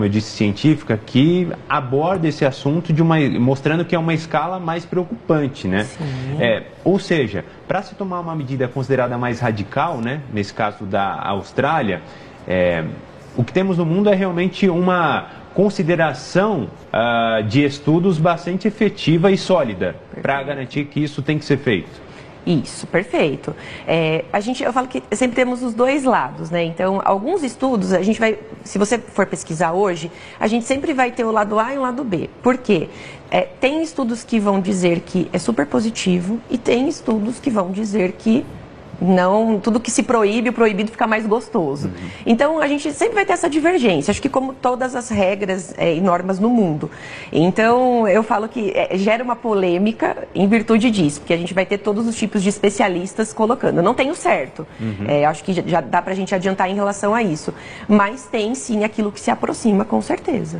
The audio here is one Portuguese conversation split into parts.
eu disse, científica, que aborda esse assunto mostrando que é uma escala mais preocupante, né? Ou seja, para se tomar uma medida considerada mais radical, né, nesse caso da Austrália, o que temos no mundo é realmente uma consideração de estudos bastante efetiva e sólida para garantir que isso tem que ser feito. Isso, perfeito. Eu falo que sempre temos os dois lados, né? Então, alguns estudos, a gente vai, se você for pesquisar hoje, a gente sempre vai ter o lado A e o lado B. Por quê? Tem estudos que vão dizer que é super positivo e tem estudos que vão dizer que não, tudo que se proíbe, o proibido fica mais gostoso. Então, a gente sempre vai ter essa divergência, acho que como todas as regras e normas no mundo. Então, eu falo que gera uma polêmica em virtude disso, porque a gente vai ter todos os tipos de especialistas colocando. Eu não tenho certo, acho que já dá pra gente adiantar em relação a isso, mas tem sim aquilo que se aproxima, com certeza.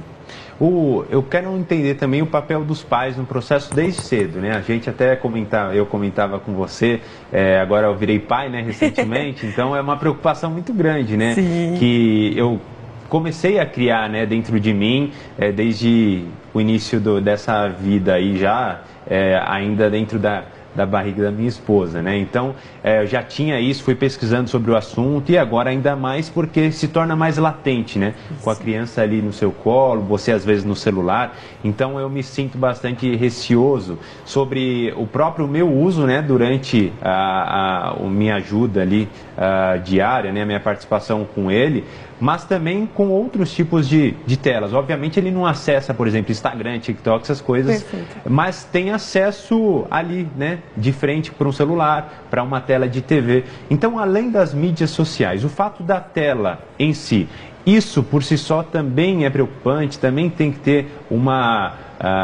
Eu quero entender também o papel dos pais no processo desde cedo, né? A gente até eu comentava com você, agora eu virei pai, né, recentemente, então é uma preocupação muito grande, né? Sim. Que eu comecei a criar, né, dentro de mim, desde o início dessa vida aí já, ainda dentro da barriga da minha esposa, né? Então, eu já tinha isso, fui pesquisando sobre o assunto e agora ainda mais porque se torna mais latente, né? Com a criança ali no seu colo, você às vezes no celular. Então, eu me sinto bastante receoso sobre o próprio meu uso, né? Durante a minha ajuda ali diária, né? A minha participação com ele, mas também com outros tipos de telas. Obviamente ele não acessa, por exemplo, Instagram, TikTok, essas coisas, mas tem acesso ali, né, de frente para um celular, para uma tela de TV. Então, além das mídias sociais, o fato da tela em si, isso por si só também é preocupante, também tem que ter uma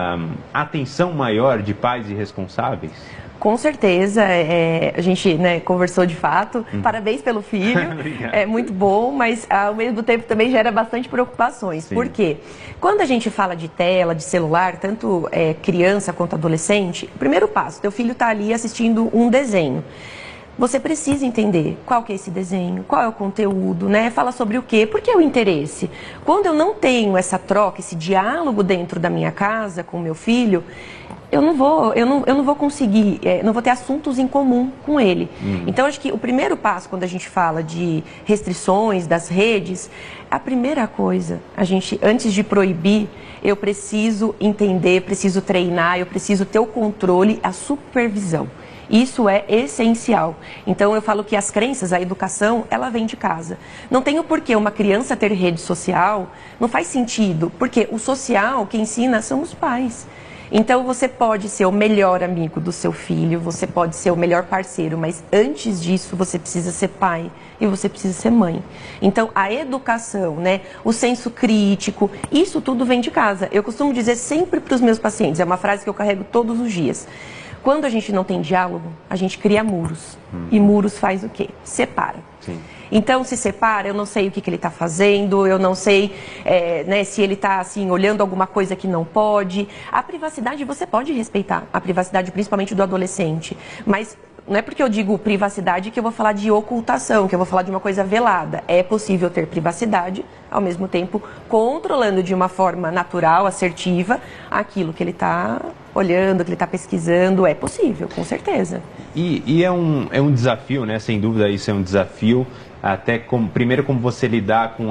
atenção maior de pais e responsáveis? Com certeza, a gente, né, conversou de fato, parabéns pelo filho, é muito bom, mas ao mesmo tempo também gera bastante preocupações. Sim. Por quê? Quando a gente fala de tela, de celular, tanto criança quanto adolescente, o primeiro passo, teu filho está ali assistindo um desenho. Você precisa entender qual que é esse desenho, qual é o conteúdo, né? Fala sobre o quê, por que o interesse? Quando eu não tenho essa troca, esse diálogo dentro da minha casa com o meu filho, eu não vou conseguir, não vou ter assuntos em comum com ele. Então, acho que o primeiro passo, quando a gente fala de restrições das redes, a primeira coisa, antes de proibir, eu preciso entender, preciso treinar, eu preciso ter o controle, a supervisão. Isso é essencial. Então, eu falo que as crenças, a educação, ela vem de casa. Não tem o porquê uma criança ter rede social, não faz sentido, porque o social, quem ensina, são os pais. Então, você pode ser o melhor amigo do seu filho, você pode ser o melhor parceiro, mas antes disso, você precisa ser pai e você precisa ser mãe. Então, a educação, né, o senso crítico, isso tudo vem de casa. Eu costumo dizer sempre para os meus pacientes, é uma frase que eu carrego todos os dias. Quando a gente não tem diálogo, a gente cria muros. E muros faz o quê? Separa. Sim. Então, se separa, eu não sei o que ele está fazendo, eu não sei né, se ele está assim, olhando alguma coisa que não pode. A privacidade você pode respeitar, a privacidade principalmente do adolescente. Mas não é porque eu digo privacidade que eu vou falar de ocultação, que eu vou falar de uma coisa velada. É possível ter privacidade, ao mesmo tempo controlando de uma forma natural, assertiva, aquilo que ele está olhando, que ele está pesquisando. É possível, com certeza. E é um desafio, né? Sem dúvida isso é um desafio. Até primeiro como você lidar com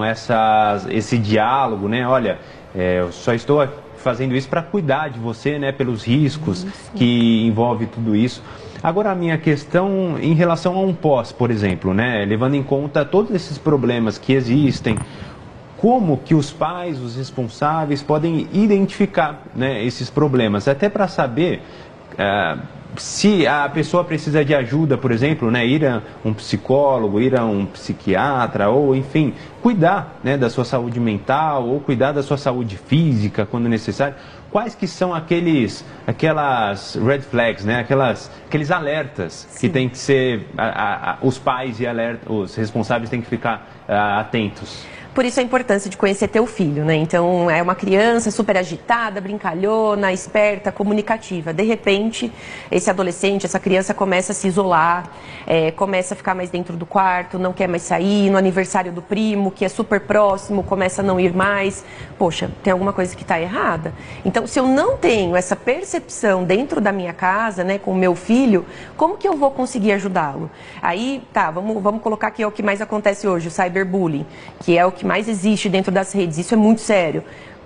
esse diálogo, né? Olha, eu só estou fazendo isso para cuidar de você, né? Pelos riscos que envolve tudo isso. Agora, a minha questão em relação a um pós, por exemplo, né? Levando em conta todos esses problemas que existem, como que os pais, os responsáveis, podem identificar, né, esses problemas, até para saber se a pessoa precisa de ajuda, por exemplo, né, ir a um psicólogo, ir a um psiquiatra, ou enfim, cuidar, né, da sua saúde mental, ou cuidar da sua saúde física, quando necessário. Quais que são aquelas red flags, né, aqueles alertas que tem que ser, os pais e os responsáveis têm que ficar atentos? Por isso a importância de conhecer teu filho, né? Então, é uma criança super agitada, brincalhona, esperta, comunicativa. De repente, esse adolescente, essa criança começa a se isolar, começa a ficar mais dentro do quarto, não quer mais sair, no aniversário do primo, que é super próximo, começa a não ir mais. Poxa, tem alguma coisa que está errada. Então, se eu não tenho essa percepção dentro da minha casa, né, com o meu filho, como que eu vou conseguir ajudá-lo? Aí, tá, vamos colocar que é o que mais acontece hoje, o cyberbullying, que é o que mais existe dentro das redes. Isso é muito sério.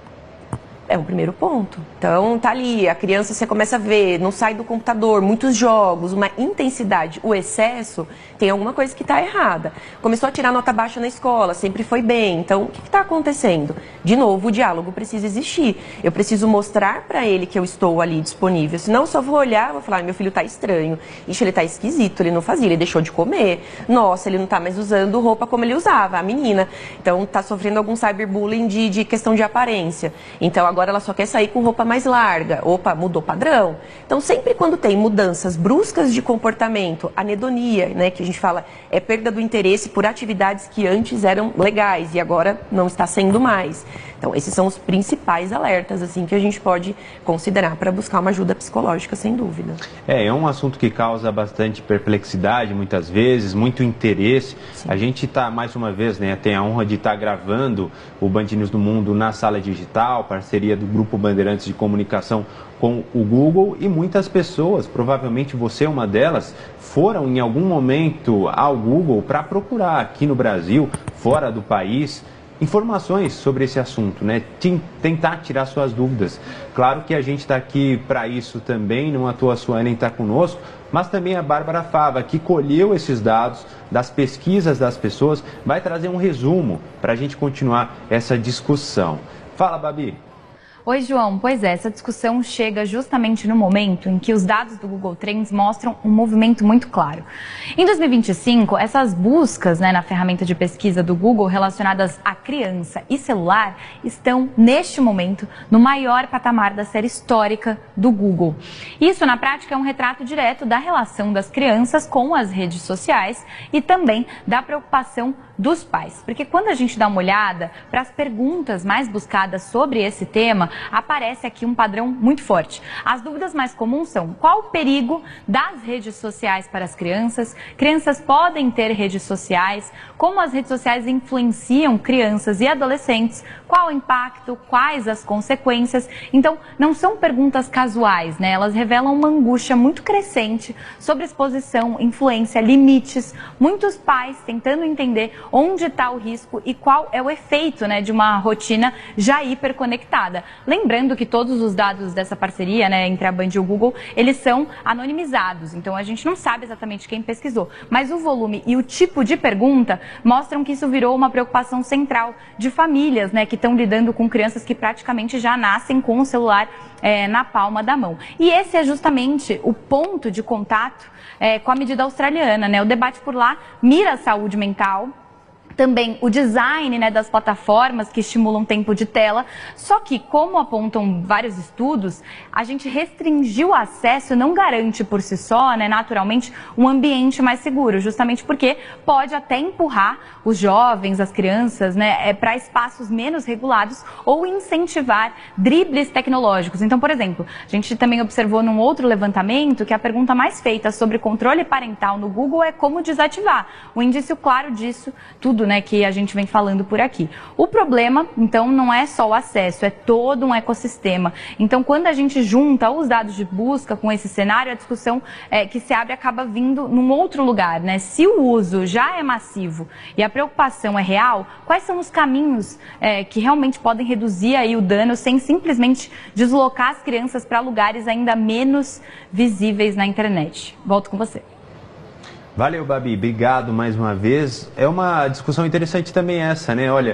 É um primeiro ponto. Então, tá ali, a criança, você começa a ver, não sai do computador, muitos jogos, uma intensidade, o excesso, tem alguma coisa que está errada. Começou a tirar nota baixa na escola, sempre foi bem. Então, o que está acontecendo? De novo, o diálogo precisa existir. Eu preciso mostrar para ele que eu estou ali disponível. Senão, eu só vou olhar e vou falar, meu filho está estranho. Ixi, ele está esquisito, ele não fazia, ele deixou de comer. Nossa, ele não está mais usando roupa como ele usava, a menina. Então, está sofrendo algum cyberbullying de questão de aparência. Então, agora ela só quer sair com roupa mais larga. Opa, mudou padrão. Então, sempre quando tem mudanças bruscas de comportamento, anedonia, né, que a gente fala, é perda do interesse por atividades que antes eram legais e agora não está sendo mais. Então, esses são os principais alertas assim que a gente pode considerar para buscar uma ajuda psicológica, sem dúvida. É um assunto que causa bastante perplexidade, muitas vezes, muito interesse. Sim. A gente está, mais uma vez, né, tem a honra de estar gravando o Band News do Mundo na Sala Digital, parceria do Grupo Bandeirantes de Comunicação com o Google, e muitas pessoas, provavelmente você é uma delas, foram em algum momento ao Google para procurar aqui no Brasil, fora do país, informações sobre esse assunto, né? Tentar tirar suas dúvidas. Claro que a gente está aqui para isso também, não à toa a Suelen está conosco, mas também a Bárbara Fava, que colheu esses dados das pesquisas das pessoas, vai trazer um resumo para a gente continuar essa discussão. Fala, Babi. Oi, João. Pois é, essa discussão chega justamente no momento em que os dados do Google Trends mostram um movimento muito claro. Em 2025, essas buscas, né, na ferramenta de pesquisa do Google relacionadas a criança e celular estão, neste momento, no maior patamar da série histórica do Google. Isso, na prática, é um retrato direto da relação das crianças com as redes sociais e também da preocupação dos pais. Porque quando a gente dá uma olhada para as perguntas mais buscadas sobre esse tema, aparece aqui um padrão muito forte. As dúvidas mais comuns são: qual o perigo das redes sociais para as crianças? Crianças podem ter redes sociais? Como as redes sociais influenciam crianças e adolescentes? Qual o impacto? Quais as consequências? Então, não são perguntas casuais, né? Elas revelam uma angústia muito crescente sobre exposição, influência, limites. Muitos pais tentando entender onde está o risco e qual é o efeito, né, de uma rotina já hiperconectada. Lembrando que todos os dados dessa parceria, né, entre a Band e o Google, eles são anonimizados, então a gente não sabe exatamente quem pesquisou, mas o volume e o tipo de pergunta mostram que isso virou uma preocupação central de famílias, né, que estão lidando com crianças que praticamente já nascem com o celular na palma da mão. E esse é justamente o ponto de contato com a medida australiana, né? O debate por lá mira a saúde mental, também o design, né, das plataformas que estimulam tempo de tela, só que, como apontam vários estudos, a gente restringir o acesso não garante por si só, né, naturalmente, um ambiente mais seguro, justamente porque pode até empurrar os jovens, as crianças, né, para espaços menos regulados ou incentivar dribles tecnológicos. Então, por exemplo, a gente também observou num outro levantamento que a pergunta mais feita sobre controle parental no Google é como desativar. Um indício claro disso, tudo, né, que a gente vem falando por aqui. O problema, então, não é só o acesso, é todo um ecossistema. Então, quando a gente junta os dados de busca com esse cenário, a discussão que se abre acaba vindo num outro lugar, né? Se o uso já é massivo e a preocupação é real, quais são os caminhos que realmente podem reduzir aí o dano sem simplesmente deslocar as crianças para lugares ainda menos visíveis na internet? Volto com você. Valeu, Babi. Obrigado mais uma vez. É uma discussão interessante também essa, né? Olha,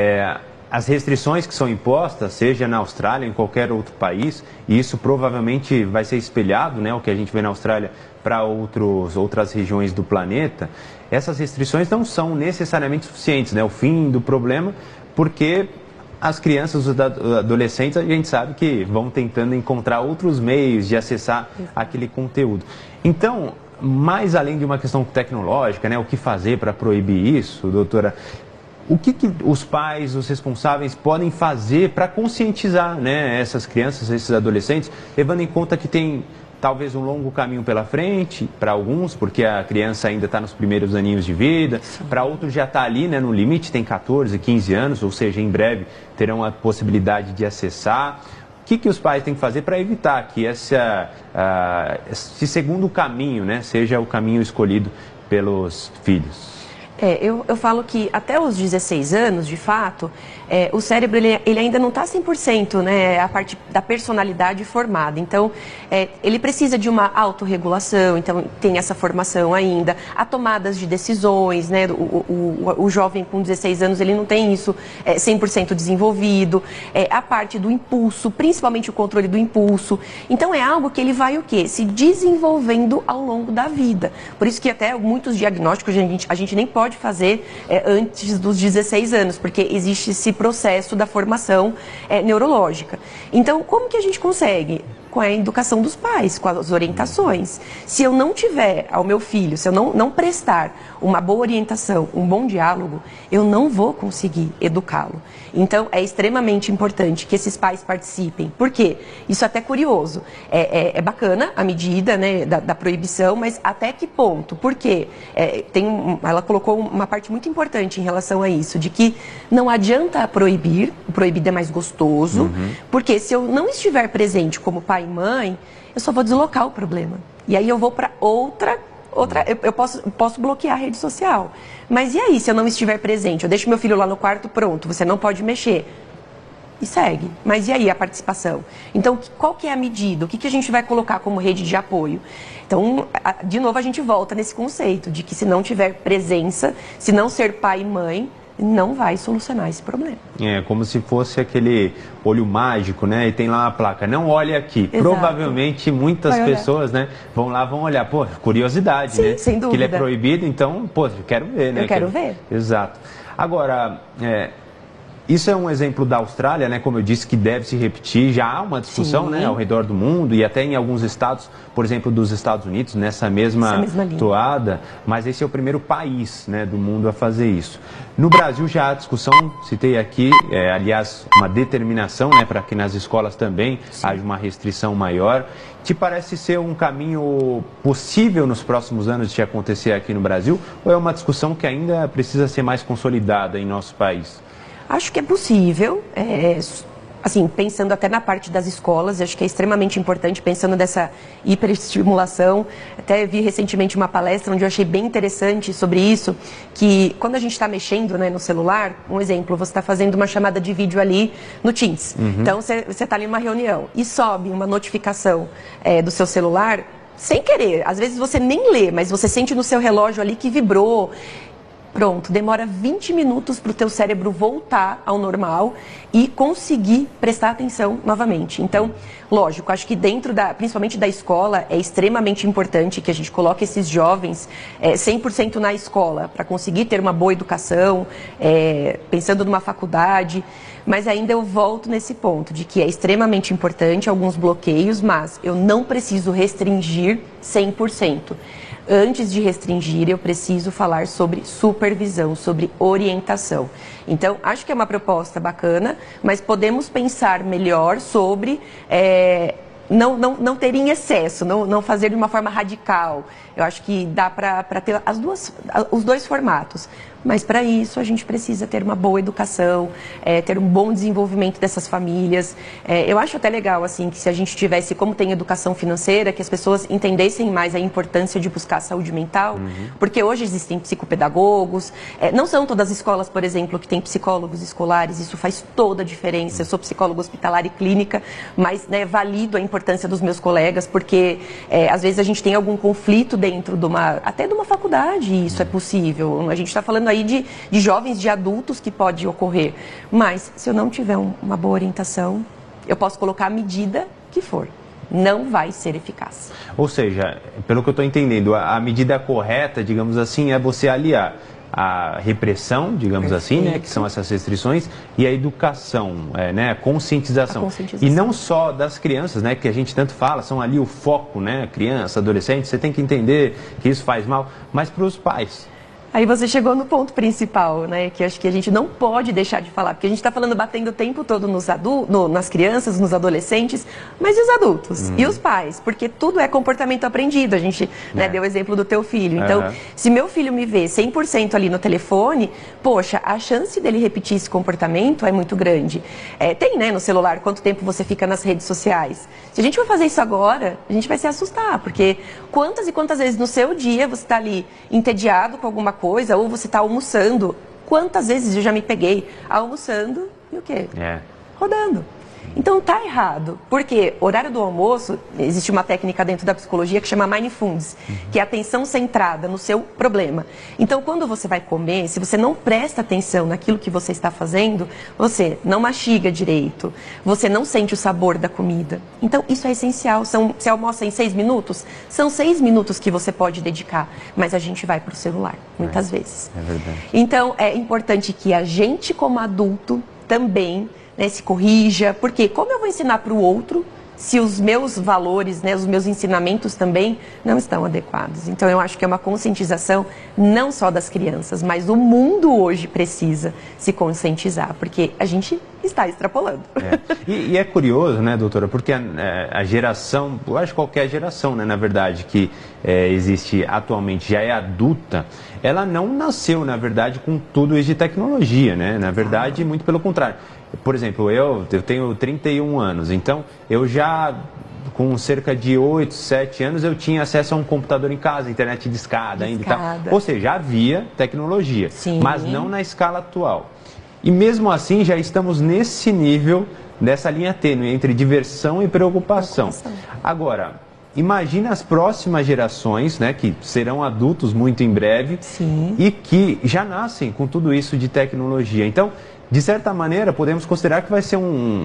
as restrições que são impostas, seja na Austrália ou em qualquer outro país, e isso provavelmente vai ser espelhado, né? O que a gente vê na Austrália para outras regiões do planeta. Essas restrições não são necessariamente suficientes, né? O fim do problema, porque as crianças, os adolescentes, a gente sabe que vão tentando encontrar outros meios de acessar aquele conteúdo. Então, mais além de uma questão tecnológica, né, o que fazer para proibir isso, doutora, O que os pais, os responsáveis podem fazer para conscientizar, né, essas crianças, esses adolescentes, levando em conta que tem talvez um longo caminho pela frente para alguns, porque a criança ainda está nos primeiros aninhos de vida, para outros já está ali, né, no limite, tem 14, 15 anos, ou seja, em breve terão a possibilidade de acessar. O que os pais têm que fazer para evitar que esse segundo caminho, né, seja o caminho escolhido pelos filhos? Eu falo que até os 16 anos, de fato, o cérebro ele ainda não está 100%, né, a parte da personalidade formada. Então, ele precisa de uma autorregulação, então tem essa formação ainda. Há tomadas de decisões, né, o jovem com 16 anos ele não tem isso 100% desenvolvido. A parte do impulso, principalmente o controle do impulso. Então, é algo que ele vai o quê? Se desenvolvendo ao longo da vida. Por isso que até muitos diagnósticos a gente nem pode fazer antes dos 16 anos, porque existe esse processo da formação neurológica. Então, como que a gente consegue? Com a educação dos pais, com as orientações. Se eu não tiver ao meu filho, se eu não prestar uma boa orientação, um bom diálogo, eu não vou conseguir educá-lo. Então, é extremamente importante que esses pais participem. Por quê? Isso é até curioso. É bacana a medida, né, da proibição, mas até que ponto? Porque ela colocou uma parte muito importante em relação a isso, de que não adianta proibir, o proibido é mais gostoso, porque se eu não estiver presente como pai e mãe, eu só vou deslocar o problema. E aí eu vou para outra eu posso bloquear a rede social. Mas e aí, se eu não estiver presente? Eu deixo meu filho lá no quarto, pronto, você não pode mexer. E segue. Mas e aí a participação? Então, qual que é a medida? O que a gente vai colocar como rede de apoio? Então, de novo, a gente volta nesse conceito de que se não tiver presença, se não ser pai e mãe, não vai solucionar esse problema. É como se fosse aquele olho mágico, né? E tem lá uma placa, não olhe aqui. Exato. Provavelmente muitas pessoas, né, vão lá, vão olhar. Pô, curiosidade, sim, né? Sem dúvida. Que ele é proibido, então, pô, eu quero ver, né? Eu quero ver. Exato. Agora, isso é um exemplo da Austrália, né? Como eu disse, que deve se repetir. Já há uma discussão, né, ao redor do mundo e até em alguns estados, por exemplo, dos Estados Unidos, nessa mesma toada. Mas esse é o primeiro país, né, do mundo a fazer isso. No Brasil já há discussão, citei aqui, aliás, uma determinação, né, para que nas escolas também haja uma restrição maior. Te parece ser um caminho possível nos próximos anos de acontecer aqui no Brasil? Ou é uma discussão que ainda precisa ser mais consolidada em nosso país? Acho que é possível, assim, pensando até na parte das escolas, acho que é extremamente importante, pensando nessa hiperestimulação. Até vi recentemente uma palestra onde eu achei bem interessante sobre isso, que quando a gente está mexendo, né, no celular, um exemplo, você está fazendo uma chamada de vídeo ali no Teams. Então, você está ali numa reunião e sobe uma notificação do seu celular, sem querer. Às vezes você nem lê, mas você sente no seu relógio ali que vibrou. Pronto, demora 20 minutos para o teu cérebro voltar ao normal e conseguir prestar atenção novamente. Então, lógico, acho que dentro principalmente da escola, é extremamente importante que a gente coloque esses jovens 100% na escola, para conseguir ter uma boa educação, pensando numa faculdade. Mas ainda eu volto nesse ponto, de que é extremamente importante alguns bloqueios, mas eu não preciso restringir 100%. Antes de restringir, eu preciso falar sobre supervisão, sobre orientação. Então, acho que é uma proposta bacana, mas podemos pensar melhor sobre não ter em excesso, não fazer de uma forma radical. Eu acho que dá para ter os dois formatos. Mas para isso a gente precisa ter uma boa educação, ter um bom desenvolvimento dessas famílias. Eu acho até legal, assim, que se a gente tivesse, como tem educação financeira, que as pessoas entendessem mais a importância de buscar a saúde mental, porque hoje existem psicopedagogos, não são todas as escolas, por exemplo, que têm psicólogos escolares, isso faz toda a diferença. Eu sou psicóloga hospitalar e clínica, mas, né, valido a importância dos meus colegas, porque às vezes a gente tem algum conflito dentro até de uma faculdade, e isso é possível. A gente está falando aí de jovens, de adultos que pode ocorrer. Mas, se eu não tiver uma boa orientação, eu posso colocar a medida que for. Não vai ser eficaz. Ou seja, pelo que eu estou entendendo, a medida correta, digamos assim, é você aliar a repressão, digamos assim, né, que são essas restrições, e a educação, né, a conscientização. E não só das crianças, né, que a gente tanto fala, são ali o foco, né, criança, adolescente, você tem que entender que isso faz mal, mas para os pais. Aí você chegou no ponto principal, né? Que acho que a gente não pode deixar de falar, porque a gente está falando, batendo o tempo todo nas crianças, nos adolescentes, mas e os adultos? E os pais? Porque tudo é comportamento aprendido. A gente deu o exemplo do teu filho. Então, se meu filho me vê 100% ali no telefone, poxa, a chance dele repetir esse comportamento é muito grande. Tem, né, no celular, quanto tempo você fica nas redes sociais. Se a gente for fazer isso agora, a gente vai se assustar, porque quantas e quantas vezes no seu dia você está ali entediado com alguma coisa, ou você está almoçando. Quantas vezes eu já me peguei almoçando e o quê? Rodando. Então tá errado, porque horário do almoço, existe uma técnica dentro da psicologia que chama mindfulness, que é a atenção centrada no seu problema. Então quando você vai comer, se você não presta atenção naquilo que você está fazendo, você não mastiga direito, você não sente o sabor da comida. Então isso é essencial. Você almoça em 6 minutos? São 6 minutos que você pode dedicar, mas a gente vai para o celular, muitas vezes. É verdade. Então é importante que a gente, como adulto, também se corrija, porque como eu vou ensinar para o outro se os meus valores, os meus ensinamentos também não estão adequados? Então eu acho que é uma conscientização não só das crianças, mas o mundo hoje precisa se conscientizar, porque a gente está extrapolando. E é curioso, né, doutora, porque a geração, eu acho que qualquer geração, né, na verdade, que existe atualmente, já é adulta, ela não nasceu, na verdade, com tudo isso de tecnologia, né? Na verdade, muito pelo contrário. Por exemplo, eu tenho 31 anos, então eu já, com cerca de 8, 7 anos, eu tinha acesso a um computador em casa, internet discada ainda e tal. Ou seja, havia tecnologia, mas não na escala atual. E mesmo assim, já estamos nesse nível, dessa linha tênue entre diversão e preocupação. Agora, imagina as próximas gerações, né, que serão adultos muito em breve e que já nascem com tudo isso de tecnologia. Então, de certa maneira, podemos considerar que vai ser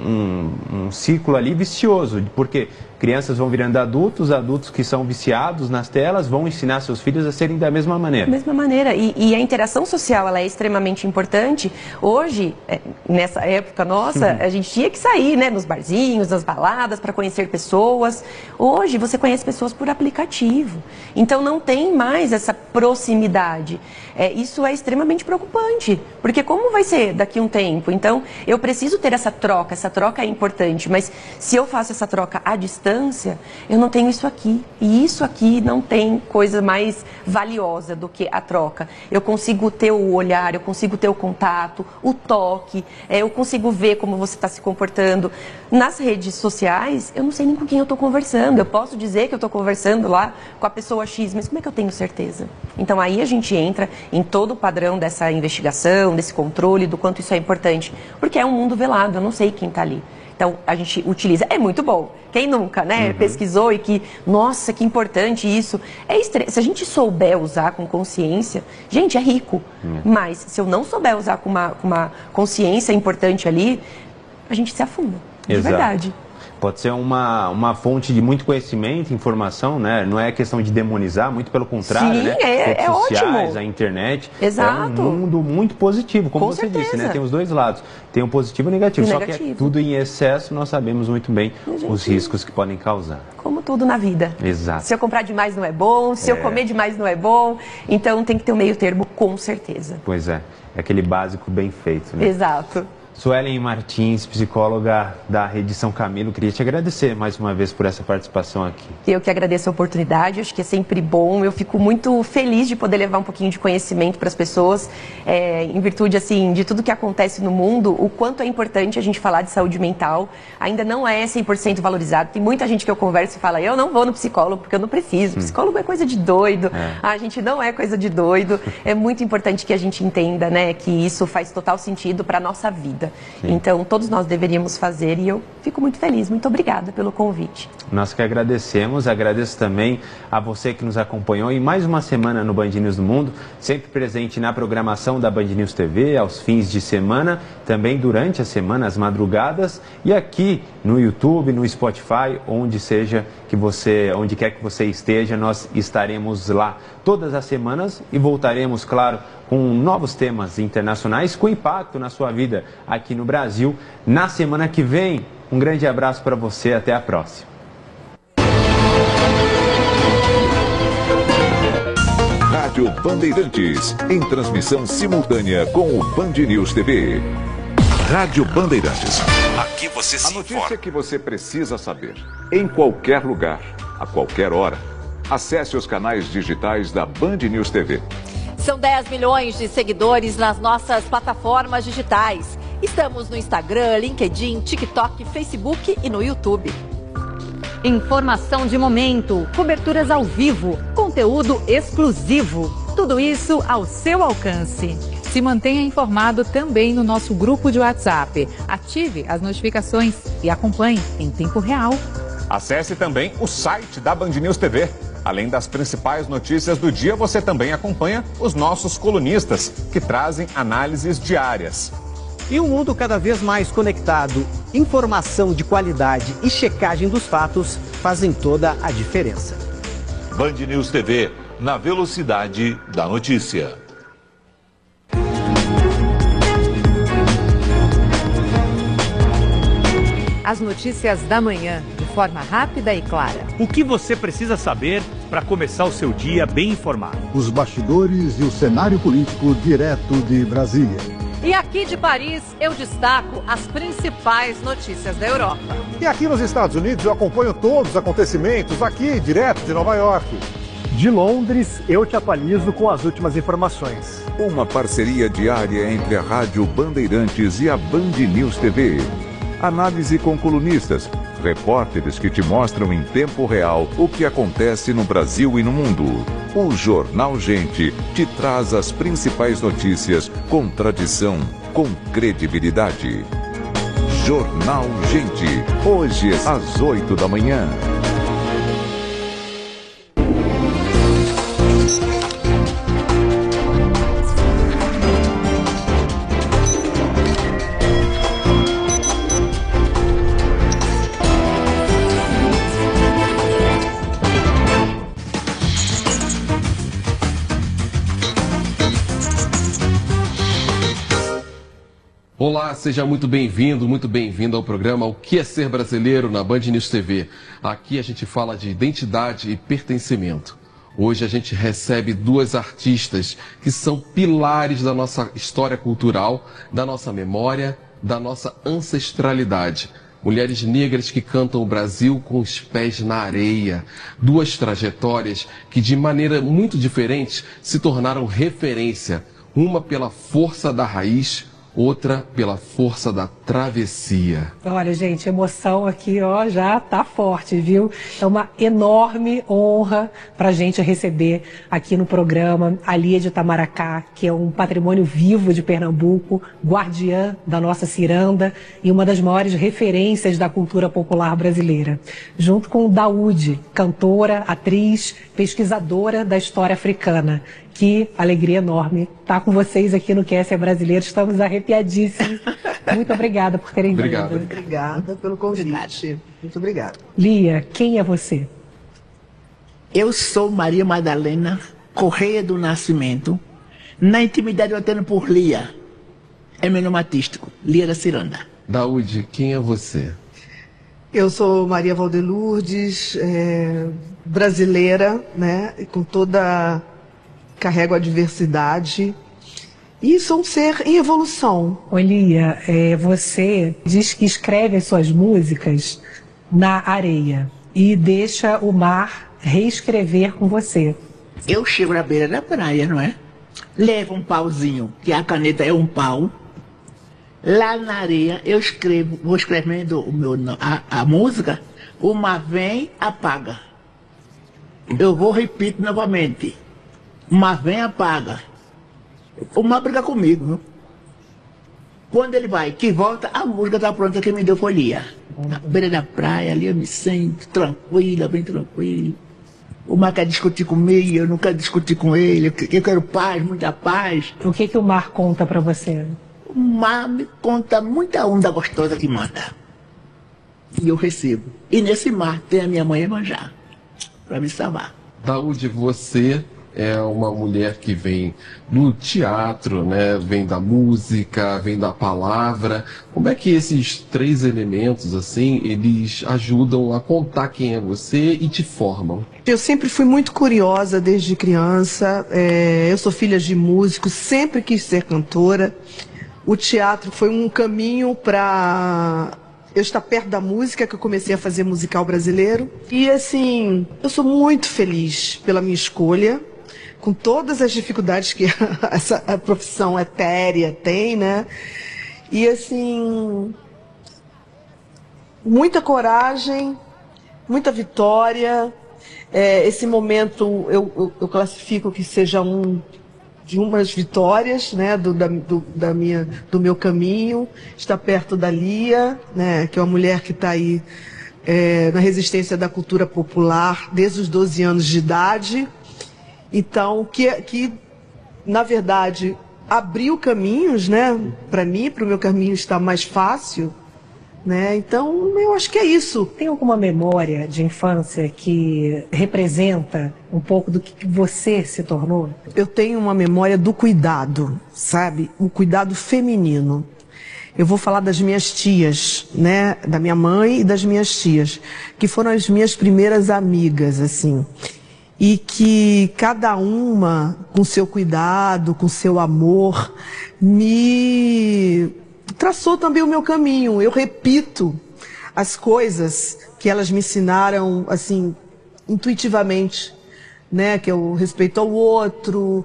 um ciclo ali vicioso, porque crianças vão virando adultos, adultos que são viciados nas telas vão ensinar seus filhos a serem da mesma maneira. Da mesma maneira. E a interação social, ela é extremamente importante. Hoje, nessa época nossa, a gente tinha que sair, né, nos barzinhos, nas baladas, para conhecer pessoas. Hoje, você conhece pessoas por aplicativo. Então, não tem mais essa proximidade. Isso é extremamente preocupante, porque como vai ser daqui a um tempo? Então, eu preciso ter essa troca é importante, mas se eu faço essa troca à distância, eu não tenho isso aqui. E isso aqui não tem coisa mais valiosa do que a troca. Eu consigo ter o olhar, eu consigo ter o contato, o toque, eu consigo ver como você está se comportando. Nas redes sociais, eu não sei nem com quem eu estou conversando. Eu posso dizer que eu estou conversando lá com a pessoa X, mas como é que eu tenho certeza? Então, aí a gente entra em todo o padrão dessa investigação, desse controle, do quanto isso é importante. Porque é um mundo velado, eu não sei quem está ali. Então, a gente utiliza, é muito bom. Quem nunca, né, pesquisou e que, nossa, que importante isso. Se a gente souber usar com consciência, gente, é rico. Mas, se eu não souber usar com uma consciência importante ali, a gente se afunda, de verdade. Pode ser uma fonte de muito conhecimento, informação, né? Não é questão de demonizar, muito pelo contrário, né? Redes sociais, ótimo. A internet. Exato. É um mundo muito positivo, como você disse, né? Tem os dois lados. Tem o positivo e o negativo. Só que tudo em excesso, nós sabemos muito bem os riscos que podem causar. Como tudo na vida. Exato. Se eu comprar demais não é bom, se eu comer demais não é bom. Então tem que ter um meio termo, com certeza. Pois é. É aquele básico bem feito, né? Exato. Suelen Martins, psicóloga da Rede São Camilo, queria te agradecer mais uma vez por essa participação aqui. Eu que agradeço a oportunidade, acho que é sempre bom, eu fico muito feliz de poder levar um pouquinho de conhecimento para as pessoas, em virtude assim, de tudo que acontece no mundo, o quanto é importante a gente falar de saúde mental, ainda não é 100% valorizado, tem muita gente que eu converso e fala, eu não vou no psicólogo porque eu não preciso, psicólogo é coisa de doido, a gente não é coisa de doido, é muito importante que a gente entenda, né, que isso faz total sentido para a nossa vida. Então, todos nós deveríamos fazer e eu fico muito feliz. Muito obrigada pelo convite. Nós que agradecemos. Agradeço também a você que nos acompanhou em mais uma semana no Band News do Mundo, sempre presente na programação da Band News TV, aos fins de semana, também durante a semana, às madrugadas, e aqui no YouTube, no Spotify, onde quer que você esteja, nós estaremos lá todas as semanas e voltaremos, claro, com novos temas internacionais com impacto na sua vida aqui no Brasil na semana que vem. Um grande abraço para você, até a próxima. Rádio Bandeirantes, em transmissão simultânea com o Band News TV. Rádio Bandeirantes. Aqui você se informa. A notícia que você precisa saber, em qualquer lugar, a qualquer hora. Acesse os canais digitais da Band News TV. São 10 milhões de seguidores nas nossas plataformas digitais. Estamos no Instagram, LinkedIn, TikTok, Facebook e no YouTube. Informação de momento, coberturas ao vivo, conteúdo exclusivo. Tudo isso ao seu alcance. Se mantenha informado também no nosso grupo de WhatsApp. Ative as notificações e acompanhe em tempo real. Acesse também o site da Band News TV. Além das principais notícias do dia, você também acompanha os nossos colunistas, que trazem análises diárias. E um mundo cada vez mais conectado, informação de qualidade e checagem dos fatos fazem toda a diferença. Band News TV, na velocidade da notícia. As notícias da manhã, de forma rápida e clara. O que você precisa saber para começar o seu dia bem informado? Os bastidores e o cenário político direto de Brasília. E aqui de Paris, eu destaco as principais notícias da Europa. E aqui nos Estados Unidos, eu acompanho todos os acontecimentos aqui, direto de Nova York. De Londres, eu te atualizo com as últimas informações. Uma parceria diária entre a Rádio Bandeirantes e a Band News TV. Análise com colunistas, repórteres que te mostram em tempo real o que acontece no Brasil e no mundo. O Jornal Gente te traz as principais notícias com tradição, com credibilidade. Jornal Gente, hoje às 8 da manhã. Olá, seja muito bem-vindo ao programa O que é Ser Brasileiro na Band News TV. Aqui a gente fala de identidade e pertencimento. Hoje a gente recebe duas artistas que são pilares da nossa história cultural, da nossa memória, da nossa ancestralidade. Mulheres negras que cantam o Brasil com os pés na areia. Duas trajetórias que de maneira muito diferente se tornaram referência. Uma pela força da raiz, outra pela força da travessia. Olha, gente, emoção aqui, ó, já tá forte, viu? É uma enorme honra pra gente receber aqui no programa a Lia de Itamaracá, que é um patrimônio vivo de Pernambuco, guardiã da nossa ciranda e uma das maiores referências da cultura popular brasileira. Junto com Daúde, cantora, atriz, pesquisadora da história africana. Que alegria enorme estar com vocês aqui no Que é Ser Brasileiro. Estamos arrepiadíssimos. Muito obrigada por terem vindo. Obrigada pelo convite. Muito obrigada. Lia, quem é você? Eu sou Maria Madalena Correia do Nascimento. Na intimidade eu atendo por Lia. É meu nome artístico, Lia da Ciranda. Daúde, quem é você? Eu sou Maria Valdelurdes, brasileira, né? Com toda... Carrego a diversidade e sou um ser em evolução. Lia, você diz que escreve as suas músicas na areia e deixa o mar reescrever com você. Eu chego na beira da praia, não é? Levo um pauzinho, que a caneta é um pau. Lá na areia eu escrevo, vou escrevendo a música, o mar vem, apaga. Eu vou repito novamente. O mar vem, apaga. O mar briga comigo, viu? Quando ele vai, que volta, a música tá pronta, que me deu foi Lia. Na beira da praia, ali eu me sinto tranquila, bem tranquila. O mar quer discutir comigo, eu não quero discutir com ele, eu quero paz, muita paz. O que o mar conta pra você? O mar me conta muita onda gostosa que manda. E eu recebo. E nesse mar tem a minha mãe Emanjá, pra me salvar. Daúde, você é uma mulher que vem do teatro, né? Vem da música, vem da palavra. Como é que esses 3 elementos, assim, eles ajudam a contar quem é você e te formam? Eu sempre fui muito curiosa desde criança. Eu sou filha de músicos, sempre quis ser cantora. O teatro foi um caminho para eu estar perto da música, que eu comecei a fazer musical brasileiro. E assim, eu sou muito feliz pela minha escolha, com todas as dificuldades que a profissão etérea tem, né? E assim, muita coragem, muita vitória. Esse momento eu classifico que seja de umas vitórias, né, do meu caminho, estar perto da Lia, né, que é uma mulher que está aí na resistência da cultura popular desde os 12 anos de idade. Então, que na verdade abriu caminhos, né, para mim, para o meu caminho estar mais fácil. Né? Então, eu acho que é isso. Tem alguma memória de infância que representa um pouco do que você se tornou? Eu tenho uma memória do cuidado, sabe? O cuidado feminino. Eu vou falar das minhas tias, né? Da minha mãe e das minhas tias, que foram as minhas primeiras amigas, assim. E que cada uma, com seu cuidado, com seu amor, me traçou também o meu caminho. Eu repito as coisas que elas me ensinaram, assim, intuitivamente, né? Que é o respeito ao outro,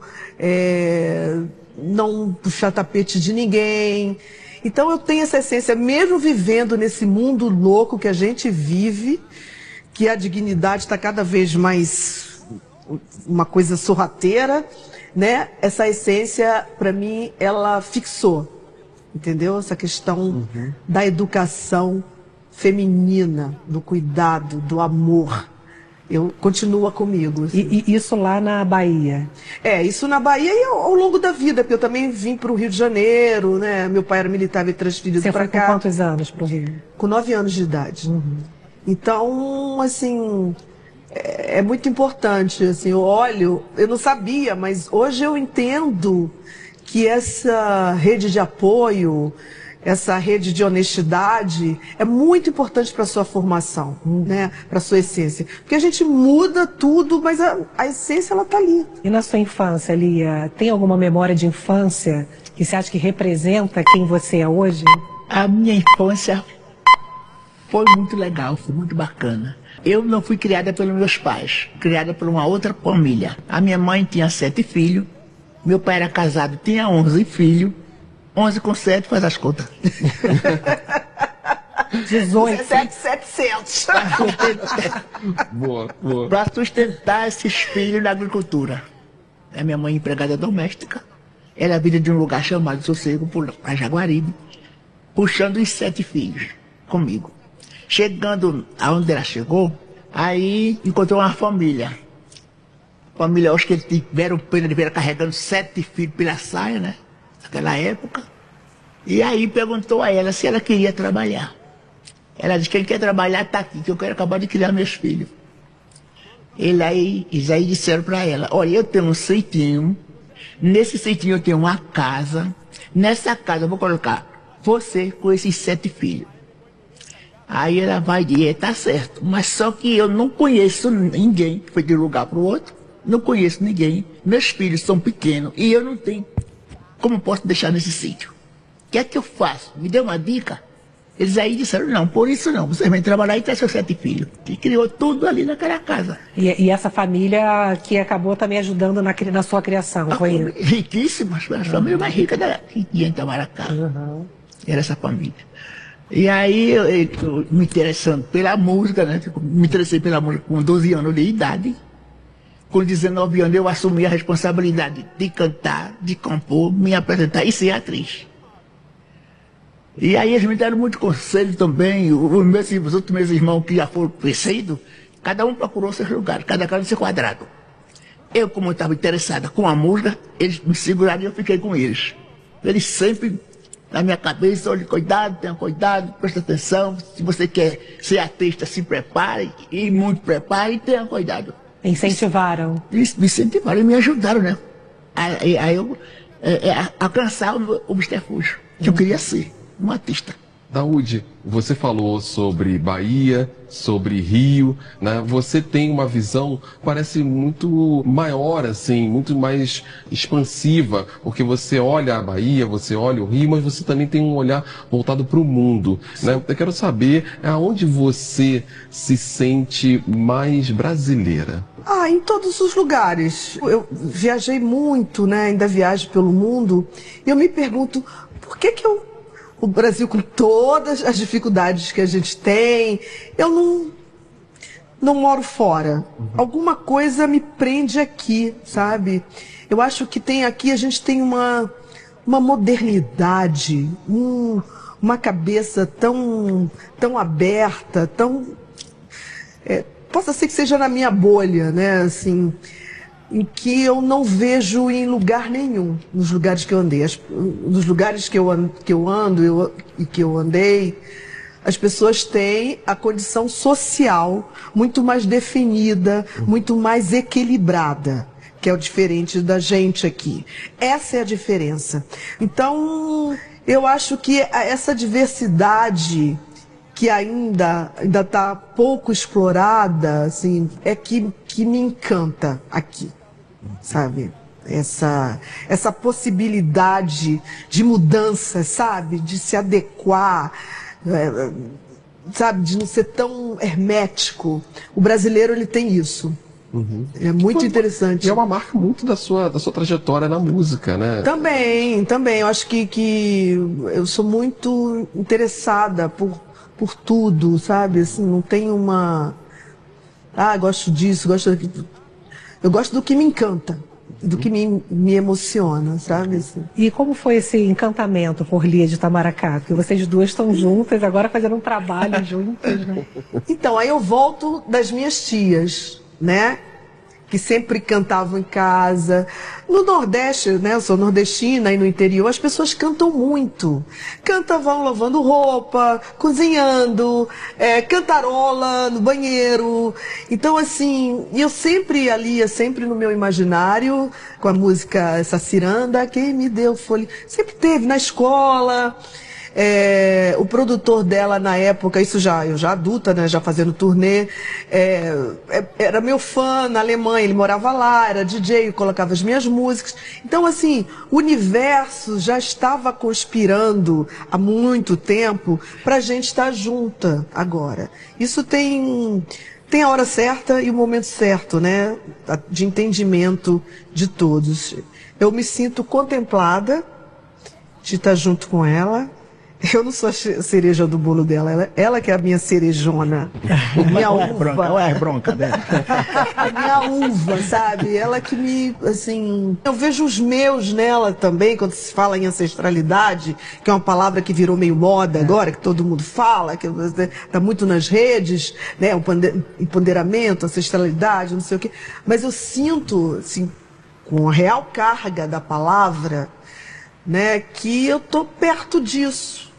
não puxar tapete de ninguém. Então eu tenho essa essência, mesmo vivendo nesse mundo louco que a gente vive, que a dignidade está cada vez mais uma coisa sorrateira, né? Essa essência, para mim, ela fixou. Entendeu? Essa questão da educação feminina, do cuidado, do amor. Continua comigo. Assim. E isso lá na Bahia? Isso na Bahia e ao longo da vida, porque eu também vim para o Rio de Janeiro, né? Meu pai era militar, veio transferido para cá. Você foi com quantos anos para o Rio? Com 9 anos de idade. Então, assim, é muito importante. Assim, eu não sabia, mas hoje eu entendo que essa rede de apoio, essa rede de honestidade é muito importante para a sua formação, né? Para a sua essência. Porque a gente muda tudo, mas a essência ela está ali. E na sua infância, Lia, tem alguma memória de infância que você acha que representa quem você é hoje? A minha infância foi muito legal, foi muito bacana. Eu não fui criada pelos meus pais, criada por uma outra família. A minha mãe tinha 7 filhos. Meu pai era casado, tinha 11 filhos. 11 com 7, faz as contas. 18. 700. Boa. Para sustentar esses filhos na agricultura. A minha mãe empregada doméstica. Ela vinha de um lugar chamado Sossego, para Jaguaribe, puxando os 7 filhos comigo. Chegando aonde ela chegou, aí encontrou uma família. Família, acho que eles tiveram pena de ver carregando 7 filhos pela saia, né? Naquela época. E aí perguntou a ela se ela queria trabalhar. Ela disse: quem quer trabalhar está aqui, que eu quero acabar de criar meus filhos. Eles aí disseram para ela: olha, eu tenho um sítio, nesse sítio eu tenho uma casa, nessa casa eu vou colocar você com esses 7 filhos. Aí ela vai dizer: tá certo, mas só que eu não conheço ninguém, foi de um lugar para o outro. Não conheço ninguém, meus filhos são pequenos e eu não tenho como posso deixar nesse sítio. O que é que eu faço? Me dê uma dica. Eles aí disseram: não, por isso não, você vem trabalhar e traz seus 7 filhos. E criou tudo ali naquela casa. E essa família que acabou também ajudando na sua criação, foi isso? Riquíssima, a família mais rica que tinha em Itamaracá. Era essa família. E aí eu me interessando pela música, né? Me interessei pela música com 12 anos de idade. Com 19 anos eu assumi a responsabilidade de cantar, de compor, me apresentar e ser atriz. E aí eles me deram muito conselho também. Os outros meus irmãos que já foram crescidos, cada um procurou seu lugar, cada no seu quadrado. Eu, como estava interessada com a música, eles me seguraram e eu fiquei com eles. Eles sempre na minha cabeça: olha, cuidado, tenha cuidado, presta atenção. Se você quer ser artista, se prepare, e muito prepare e tenha cuidado. Incentivaram? Eles me incentivaram e me ajudaram, né? Aí eu alcançar o Mr. Fujo, que eu queria ser um artista. Daúde, você falou sobre Bahia, sobre Rio, né? Você tem uma visão, parece muito maior, assim, muito mais expansiva, porque você olha a Bahia, você olha o Rio, mas você também tem um olhar voltado para o mundo, né? Eu quero saber aonde você se sente mais brasileira. Em todos os lugares. Eu viajei muito, né? Ainda viajo pelo mundo, e eu me pergunto, por que o Brasil, com todas as dificuldades que a gente tem, eu não moro fora. Alguma coisa me prende aqui, sabe? Eu acho que a gente tem uma modernidade, uma cabeça tão aberta, possa ser que seja na minha bolha, né? Assim, em que eu não vejo em lugar nenhum, nos lugares que eu andei. Nos lugares que eu ando e que eu andei, as pessoas têm a condição social muito mais definida, muito mais equilibrada, que é o diferente da gente aqui. Essa é a diferença. Então, eu acho que essa diversidade que ainda está pouco explorada, assim, é que me encanta aqui, sabe? Essa possibilidade de mudança, sabe? De se adequar, sabe? De não ser tão hermético. O brasileiro, ele tem isso. É muito interessante. E é uma marca muito da sua trajetória na música, né? Também. Eu acho que eu sou muito interessada por tudo, sabe? Assim, não tem gosto disso, gosto daquilo. Eu gosto do que me encanta, do que me emociona, sabe? Assim. E como foi esse encantamento por Lia de Itamaracá? Porque vocês duas estão juntas, agora fazendo um trabalho juntas, né? Então, aí eu volto das minhas tias, né? Que sempre cantavam em casa. No Nordeste, né? Eu sou nordestina e no interior as pessoas cantam muito. Cantavam lavando roupa, cozinhando, cantarola no banheiro. Então, assim, eu sempre ali, sempre no meu imaginário, com a música essa ciranda, quem me deu folha. Sempre teve na escola. O produtor dela na época, eu já adulta, né, já fazendo turnê, era meu fã na Alemanha, ele morava lá, era DJ, colocava as minhas músicas. Então, assim, o universo já estava conspirando há muito tempo para a gente estar junta agora. Isso tem a hora certa e o momento certo, né, de entendimento de todos. Eu me sinto contemplada de estar junto com ela. Eu não sou a cereja do bolo dela, ela que é a minha cerejona, minha uva. Olha a bronca dela. Minha uva, sabe? Ela que assim, eu vejo os meus nela também, quando se fala em ancestralidade, que é uma palavra que virou meio moda agora, que todo mundo fala, que está muito nas redes, né? O empoderamento, ancestralidade, não sei o quê. Mas eu sinto, assim, com a real carga da palavra, né, que eu tô perto disso.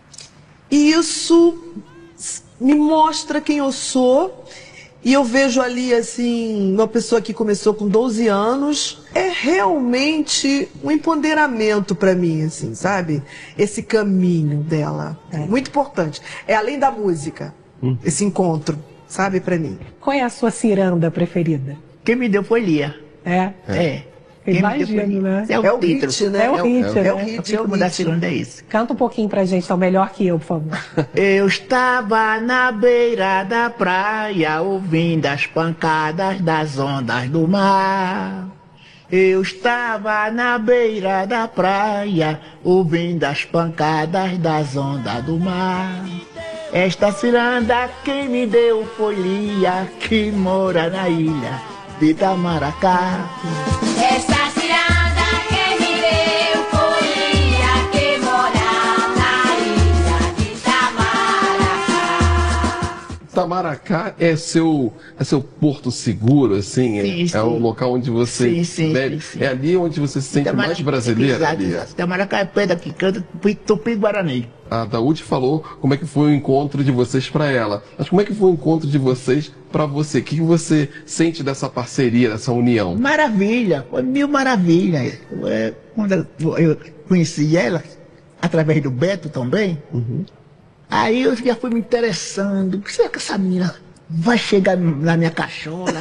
E isso me mostra quem eu sou. E eu vejo ali, assim, uma pessoa que começou com 12 anos. É realmente um empoderamento para mim, assim, sabe? Esse caminho dela. É muito importante. É além da música, esse encontro, sabe, para mim. Qual é a sua ciranda preferida? Quem me deu foi Lia. Imagino, né? É o hit, né? É o hit, né? O ritmo da ciranda é isso. Canta um pouquinho pra gente, então, melhor que eu, por favor. Eu estava na beira da praia, ouvindo as pancadas das ondas do mar. Eu estava na beira da praia, ouvindo as pancadas das ondas do mar. Esta ciranda quem me deu foi Lia, que mora na ilha de Itamaracá. Essa ciranda quem me deu foi Lia, que mora na ilha de Itamaracá. Itamaracá é seu porto seguro, assim? Sim, sim. É o local onde você... Sim. É ali onde você se sente mais brasileiro? Exato. Itamaracá é perto daqui, canta Tupi-Guarani. A Daúde falou como é que foi o encontro de vocês para ela. Mas como é que foi o encontro de vocês para você? O que você sente dessa parceria, dessa união? Maravilha, foi mil maravilhas. Quando eu conheci ela, através do Beto também, aí eu já fui me interessando. Será que essa menina vai chegar na minha cachola?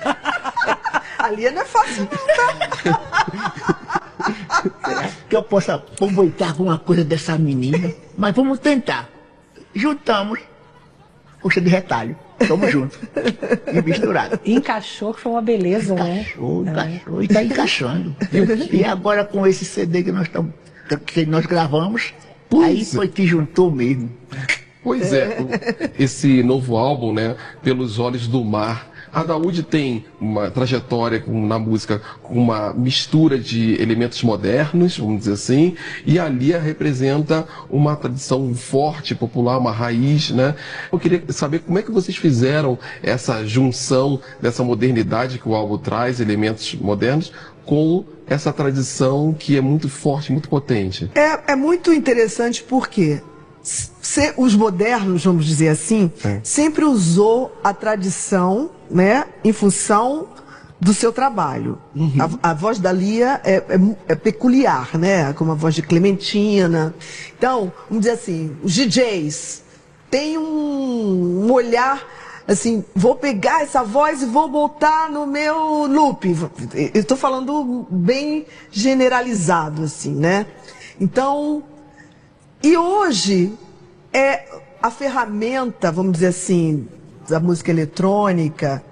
Ali não é fácil não, tá? Será que eu posso aproveitar alguma coisa dessa menina? Mas vamos tentar. Juntamos. Puxa de retalho. Tamo junto. E misturado. Encaixou, que foi uma beleza, encaixou, e tá encaixando. E agora com esse CD que nós gravamos, aí foi que juntou mesmo. Pois é, esse novo álbum, né, Pelos Olhos do Mar. A Daúde tem uma trajetória na música com uma mistura de elementos modernos, vamos dizer assim, e a Lia representa uma tradição forte, popular, uma raiz, né? Eu queria saber como é que vocês fizeram essa junção dessa modernidade que o álbum traz, elementos modernos, com essa tradição que é muito forte, muito potente. É muito interessante porque os modernos, vamos dizer assim, sempre usou a tradição, né, em função do seu trabalho. A voz da Lia é peculiar, né, como a voz de Clementina. Então, vamos dizer assim, os DJs têm um olhar assim, vou pegar essa voz e vou botar no meu loop. Eu estou falando bem generalizado, assim, né? Então, e hoje a ferramenta, vamos dizer assim, da música eletrônica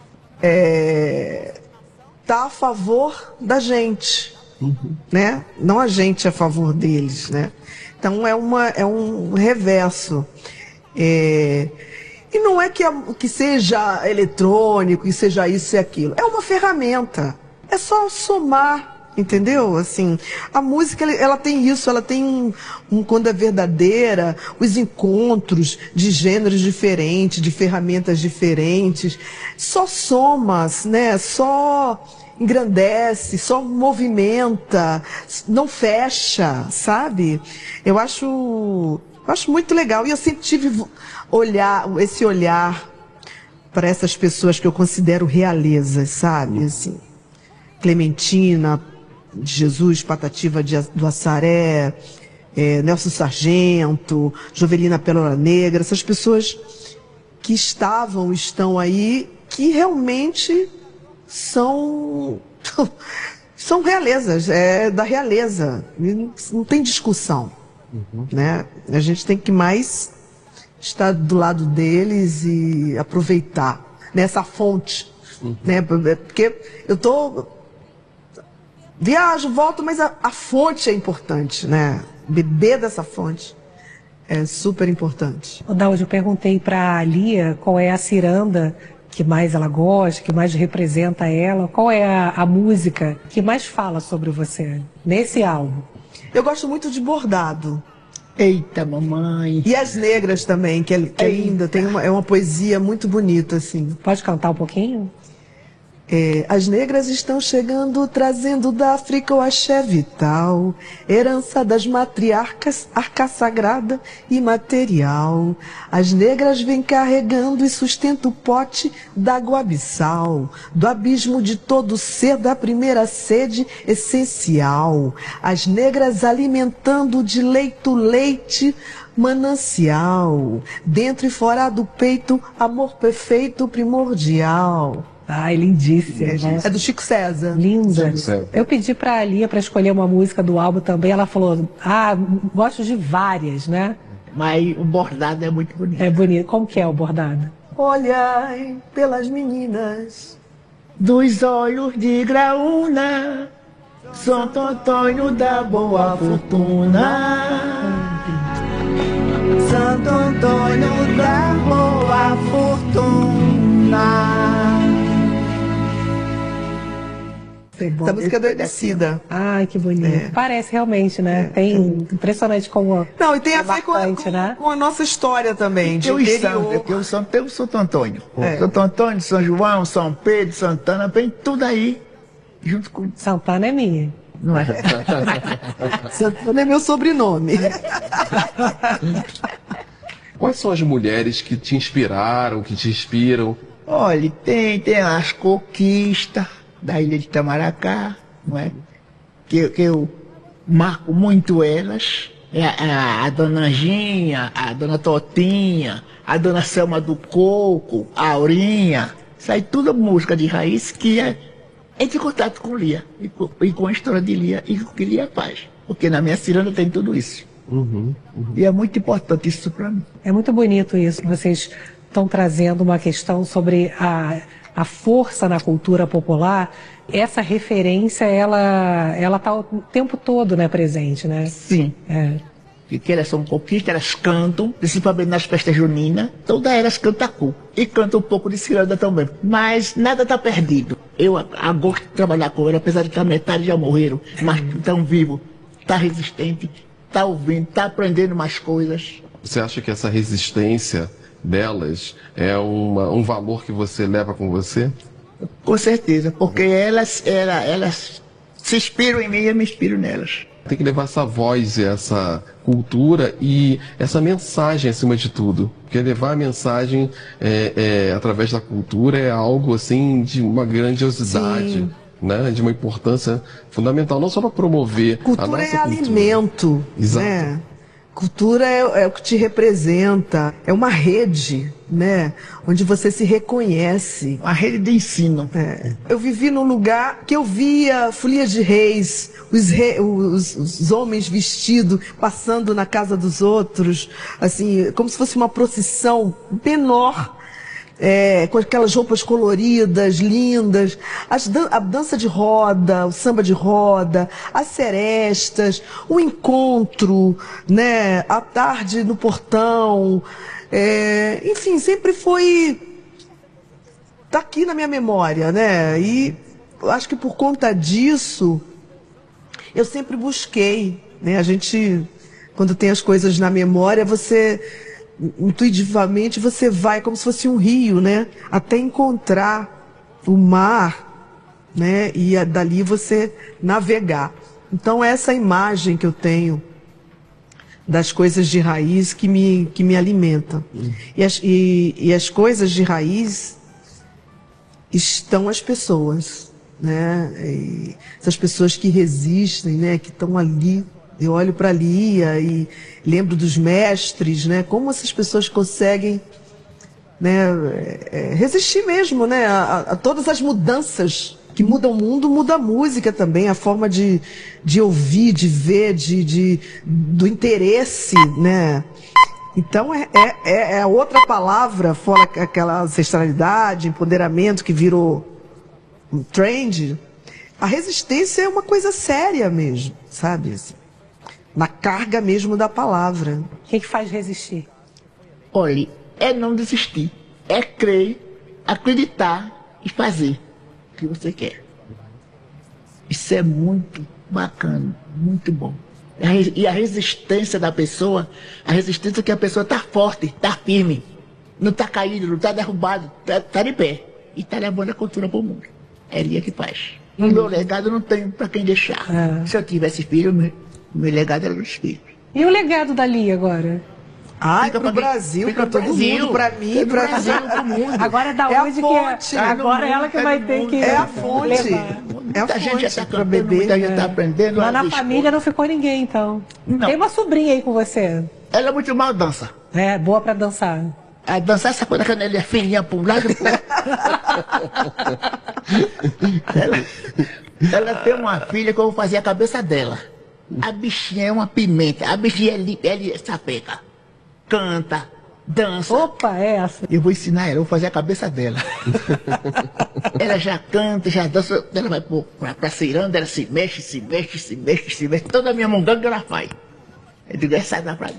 tá a favor da gente, né? Não a gente a favor deles, né? Então é um reverso. E não é que seja eletrônico, que seja isso e aquilo. É uma ferramenta. É só somar. Entendeu? Assim, a música, ela tem isso, ela tem quando é verdadeira, os encontros de gêneros diferentes, de ferramentas diferentes, só soma, né? Só engrandece, só movimenta, não fecha, sabe? Eu acho muito legal. E eu sempre tive esse olhar para essas pessoas que eu considero realezas, sabe? Assim, Clementina, de Jesus, Patativa do Assaré, Nelson Sargento, Jovelina Pérola Negra, essas pessoas que estão aí, que realmente são realezas, da realeza, não tem discussão, né? A gente tem que mais estar do lado deles e aproveitar nessa fonte, né? Porque eu viajo, volto, mas a fonte é importante, né? Beber dessa fonte é super importante. Daúde, eu perguntei para a Lia qual é a ciranda que mais ela gosta, que mais representa ela. Qual é a música que mais fala sobre você nesse álbum? Eu gosto muito de Bordado. Eita, mamãe. E As Negras também, que é linda. É uma poesia muito bonita, assim. Pode cantar um pouquinho? As negras estão chegando, trazendo da África o axé vital, herança das matriarcas, arca sagrada e material. As negras vêm carregando e sustenta o pote d'água abissal, do abismo de todo ser, da primeira sede essencial. As negras alimentando de leito leite manancial, dentro e fora do peito, amor perfeito primordial. Ai, lindíssima. É do Chico César. Linda. Chico César. Eu pedi para a Lia para escolher uma música do álbum também. Ela falou, gosto de várias, né? Mas o Bordado é muito bonito. É bonito. Como que é o Bordado? Olhai pelas meninas dos olhos de graúna, Santo Antônio da boa fortuna. Santo Antônio da boa fortuna. bom. Essa música é do Emicida. Ai, que bonito. Parece realmente, né? Tem impressionante como. Não, e tem a ver né? com a nossa história também, de interior. Porque o santo tem o Santo Antônio. Santo Antônio, São João, São Pedro, Santana, vem tudo aí. Junto com... Santana é minha. Não é? Santana é meu sobrenome. Quais são as mulheres que te inspiraram, que te inspiram? Olha, tem as conquistas da ilha de Itamaracá, não é? Que eu marco muito elas. A dona Anginha, a dona Totinha, a dona Selma do Coco, a Aurinha. Isso aí tudo música de raiz que é de contato com Lia e com a história de Lia e com o que Lia faz. Porque na minha ciranda tem tudo isso. E é muito importante isso para mim. É muito bonito isso. Vocês estão trazendo uma questão sobre a força na cultura popular. Essa referência, ela está o tempo todo, né, presente, né? Sim. Porque elas são conquistas, elas cantam, principalmente nas festas juninas, todas elas cantam cu. E cantam um pouco de ciranda também. Mas nada está perdido. Eu gosto de trabalhar com elas, apesar de que a metade já morreram, mas estão vivos, está resistente, está ouvindo, está aprendendo mais coisas. Você acha que essa resistência delas é um valor que você leva com você? Com certeza, porque elas se inspiram em mim e eu me inspiro nelas. Tem que levar essa voz, essa cultura e essa mensagem acima de tudo. Porque levar a mensagem através da cultura é algo assim de uma grandiosidade, né? De uma importância fundamental, não só para promover cultura a nossa cultura. Alimento. Exato. Né? Cultura é o que te representa, é uma rede, né, onde você se reconhece. Uma rede de ensino. Eu vivi num lugar que eu via folia de reis, os homens vestidos, passando na casa dos outros, assim, como se fosse uma procissão menor. Com aquelas roupas coloridas, lindas, a dança de roda, o samba de roda, as serestas, o encontro, né, a tarde no portão, enfim, sempre tá aqui na minha memória, né, e acho que por conta disso, eu sempre busquei, né, a gente, quando tem as coisas na memória, intuitivamente você vai como se fosse um rio, né? Até encontrar o mar, né? E dali você navegar. Então essa imagem que eu tenho das coisas de raiz que me alimenta. E as coisas de raiz estão as pessoas, né? E essas pessoas que resistem, né? Que estão ali. Eu olho para a Lia e lembro dos mestres, né? Como essas pessoas conseguem, né, resistir mesmo, né? A todas as mudanças que mudam o mundo, muda a música também, a forma de ouvir, de ver, do interesse, né? Então é outra palavra, fora aquela ancestralidade, empoderamento que virou um trend. A resistência é uma coisa séria mesmo, sabe? Na carga mesmo da palavra. O que faz resistir? Olha, é não desistir. É crer, acreditar e fazer o que você quer. Isso é muito bacana, muito bom. E a resistência da pessoa, a resistência que a pessoa está forte, está firme, não está caído, não está derrubado, está de pé. E está levando a cultura para o mundo. É Lia que faz. O meu legado não tem para quem deixar. Se eu tivesse filho, meu legado era dos filhos. E o legado da Lia agora? Para o Brasil, para todo mundo, para mim, para todo mundo. Agora é da onde que é? Agora é ela que vai ter que é a fonte. Muita gente já está cantando, muita gente está aprendendo. Lá na família não ficou ninguém, então. Não. Tem uma sobrinha aí com você. Ela é muito mal dança. É, boa para dançar. A dançar essa coisa, quando ela é fininha para um lado. Ela tem uma filha que eu vou fazer a cabeça dela. A bichinha é uma pimenta. A bichinha é sapeca. Canta, dança. Opa, é essa. Eu vou ensinar ela, eu vou fazer a cabeça dela. Ela já canta, já dança. Ela vai pra ciranda, ela se mexe. Toda a minha munganga ela faz. Eu digo, essa dá pra mim.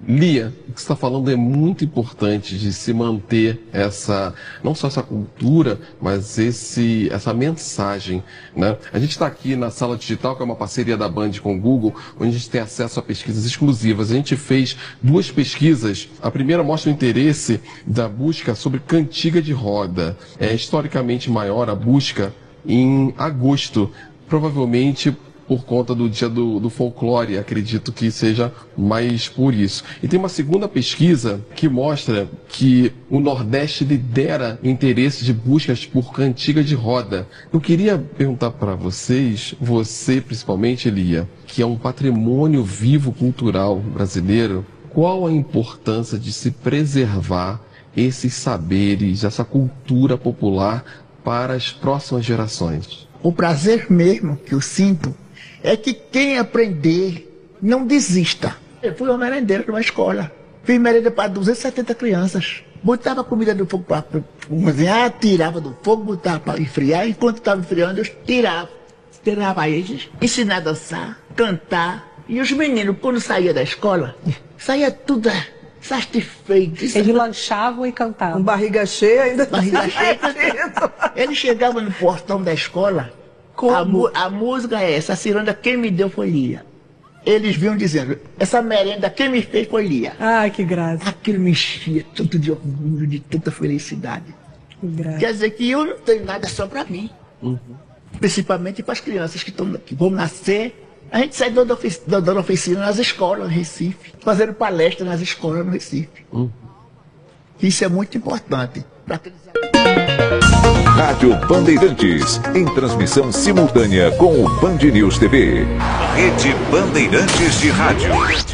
Lia, o que você está falando é muito importante de se manter não só essa cultura, mas essa mensagem, né? A gente está aqui na Sala Digital, que é uma parceria da Band com o Google, onde a gente tem acesso a pesquisas exclusivas. A gente fez 2 pesquisas. A primeira mostra o interesse da busca sobre cantiga de roda. É historicamente maior a busca em agosto, provavelmente por conta do dia do folclore, acredito que seja mais por isso. E tem uma segunda pesquisa que mostra que o Nordeste lidera interesse de buscas por cantiga de roda. Eu queria perguntar para vocês, você principalmente, Lia, que é um patrimônio vivo cultural brasileiro, qual a importância de se preservar esses saberes, essa cultura popular para as próximas gerações? O prazer mesmo que eu sinto é que quem aprender não desista. Eu fui uma merendeira numa escola. Fiz merenda para 270 crianças. Botava a comida do fogo para cozinhar, tirava do fogo, botava para esfriar. Enquanto estava esfriando, eu tirava eles, ensinar a dançar, cantar. E os meninos, quando saía da escola, saía tudo satisfeito. Eles lanchavam e cantavam. Com barriga cheia ainda. Barriga cheia. Eles chegavam no portão da escola. A música é essa, a ciranda quem me deu foi Lia. Eles vinham dizendo, essa merenda quem me fez foi Lia. Ai, que graça. Aquilo me enchia tanto de orgulho, de tanta felicidade. Que graça. Quer dizer que eu não tenho nada só para mim. Principalmente para as crianças que vão nascer. A gente sai dando oficina nas escolas no Recife, fazendo palestra nas escolas no Recife. Isso é muito importante para aqueles... Rádio Bandeirantes, em transmissão simultânea com o Band News TV. Rede Bandeirantes de Rádio.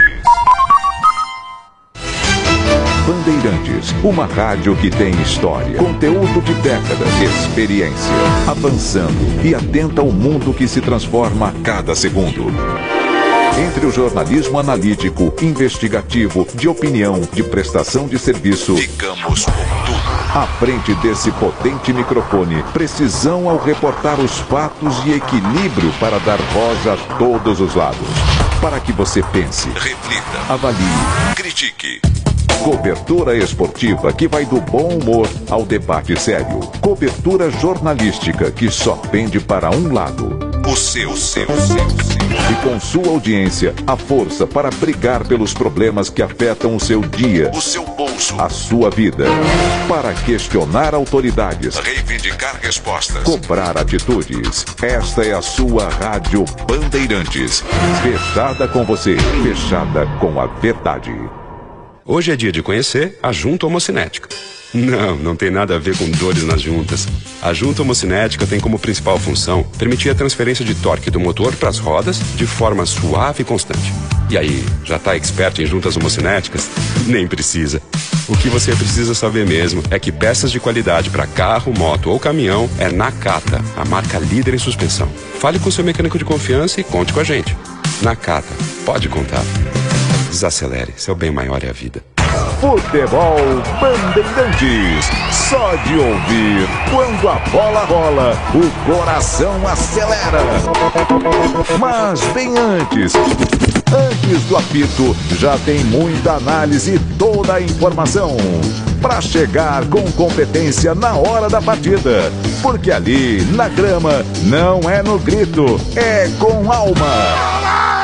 Bandeirantes, uma rádio que tem história, conteúdo de décadas, experiência, avançando e atenta ao mundo que se transforma a cada segundo. Entre o jornalismo analítico, investigativo, de opinião, de prestação de serviço, ficamos com tudo. À frente desse potente microfone, precisão ao reportar os fatos e equilíbrio para dar voz a todos os lados. Para que você pense, reflita, avalie, critique. Cobertura esportiva que vai do bom humor ao debate sério. Cobertura jornalística que só pende para um lado. O seu. E com sua audiência, a força para brigar pelos problemas que afetam o seu dia, o seu bolso, a sua vida. Para questionar autoridades, reivindicar respostas, cobrar atitudes. Esta é a sua Rádio Bandeirantes. Fechada com você, fechada com a verdade. Hoje é dia de conhecer a junta homocinética. Não tem nada a ver com dores nas juntas. A junta homocinética tem como principal função permitir a transferência de torque do motor para as rodas de forma suave e constante. E aí, já está expert em juntas homocinéticas? Nem precisa. O que você precisa saber mesmo é que peças de qualidade para carro, moto ou caminhão é Nakata, a marca líder em suspensão. Fale com seu mecânico de confiança e conte com a gente. Nakata, pode contar. Desacelere, seu bem maior é a vida. Futebol Bandeirantes. Só de ouvir, quando a bola rola, o coração acelera. Mas bem antes do apito, já tem muita análise e toda a informação para chegar com competência na hora da partida. Porque ali, na grama, não é no grito, é com alma.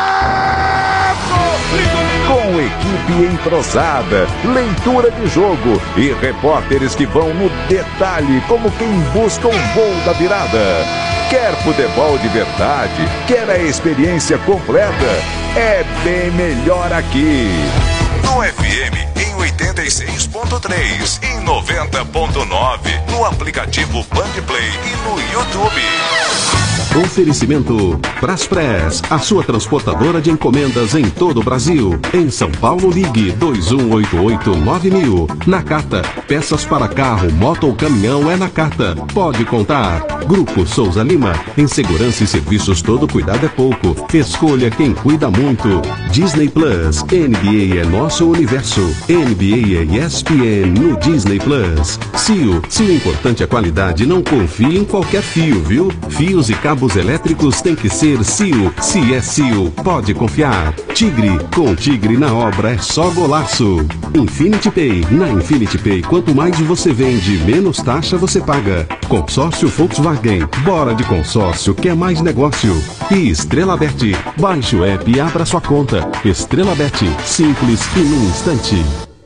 Com equipe entrosada, leitura de jogo e repórteres que vão no detalhe como quem busca o gol da virada. Quer futebol de verdade? Quer a experiência completa? É bem melhor aqui. No FM em 86.3, em 90.9, no aplicativo Bandplay e no YouTube. Oferecimento Braspress, a sua transportadora de encomendas em todo o Brasil. Em São Paulo, ligue 2188-9000. Nakata, peças para carro, moto ou caminhão é Nakata. Pode contar. Grupo Souza Lima, em segurança e serviços todo cuidado é pouco. Escolha quem cuida muito. Disney Plus, NBA é nosso universo. NBA é ESPN no Disney Plus. Se o importante é a qualidade, não confie em qualquer fio, viu? Fios e cabos cabos elétricos tem que ser Sil. Se é Sil, pode confiar. Tigre, com Tigre na obra é só golaço. Infinity Pay. Na Infinity Pay, quanto mais você vende, menos taxa você paga. Consórcio Volkswagen. Bora de consórcio, quer mais negócio. E Estrela Bet. Baixe o app e abra sua conta. Estrela Bet. Simples e num instante.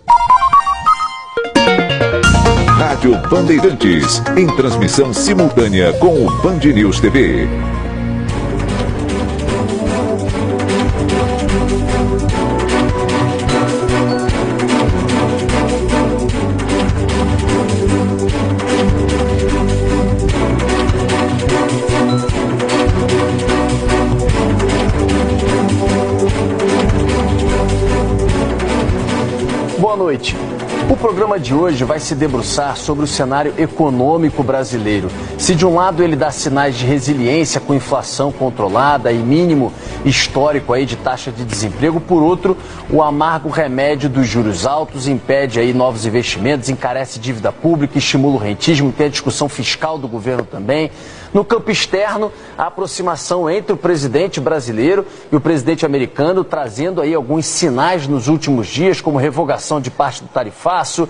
Rádio Bandeirantes, em transmissão simultânea com o Band News TV. Boa noite. O programa de hoje vai se debruçar sobre o cenário econômico brasileiro. Se de um lado ele dá sinais de resiliência com inflação controlada e mínimo histórico aí de taxa de desemprego, por outro, o amargo remédio dos juros altos impede aí novos investimentos, encarece dívida pública, estimula o rentismo, tem a discussão fiscal do governo também. No campo externo, a aproximação entre o presidente brasileiro e o presidente americano, trazendo aí alguns sinais nos últimos dias, como revogação de parte do tarifaço,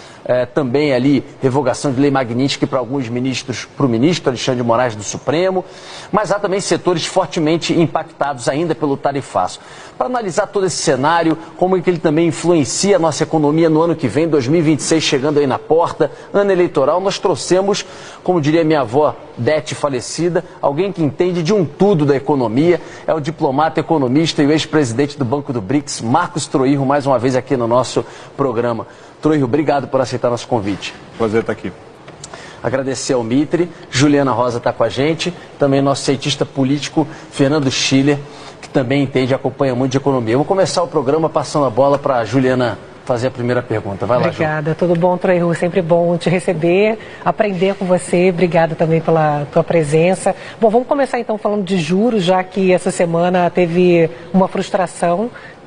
também ali revogação de lei Magnitsky para alguns ministros, para o ministro Alexandre de Moraes do Supremo, mas há também setores fortemente impactados ainda pelo tarifaço. Para analisar todo esse cenário, como é que ele também influencia a nossa economia no ano que vem, 2026 chegando aí na porta, ano eleitoral, nós trouxemos, como diria minha avó Dete falecida, alguém que entende de um tudo da economia, é o diplomata, economista e o ex-presidente do Banco do BRICS, Marcos Troirro, mais uma vez aqui no nosso programa. Troirro, obrigado por aceitar nosso convite. Prazer estar aqui. Agradecer ao Mitre, Juliana Rosa está com a gente, também nosso cientista político, Fernando Schiller, que também entende e acompanha muito de economia. Eu vou começar o programa passando a bola para a Juliana fazer a primeira pergunta. Vai lá, Obrigada, tudo bom, Troirro? Sempre bom te receber, aprender com você. Obrigada também pela tua presença. Bom, vamos começar então falando de juros, já que essa semana teve uma frustração,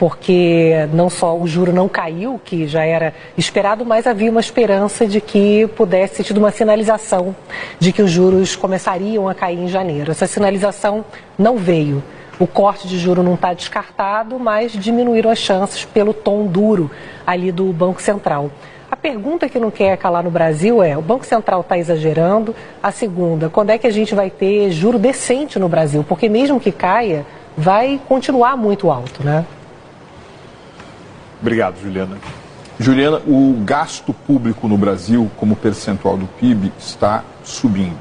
porque não só o juro não caiu, que já era esperado, mas havia uma esperança de que pudesse ter tido uma sinalização de que os juros começariam a cair em janeiro. Essa sinalização não veio. O corte de juro não está descartado, mas diminuíram as chances pelo tom duro ali do Banco Central. A pergunta que não quer calar no Brasil é, o Banco Central está exagerando? A segunda, quando é que a gente vai ter juro decente no Brasil? Porque mesmo que caia, vai continuar muito alto, né? Obrigado, Juliana. Juliana, o gasto público no Brasil, como percentual do PIB, está subindo.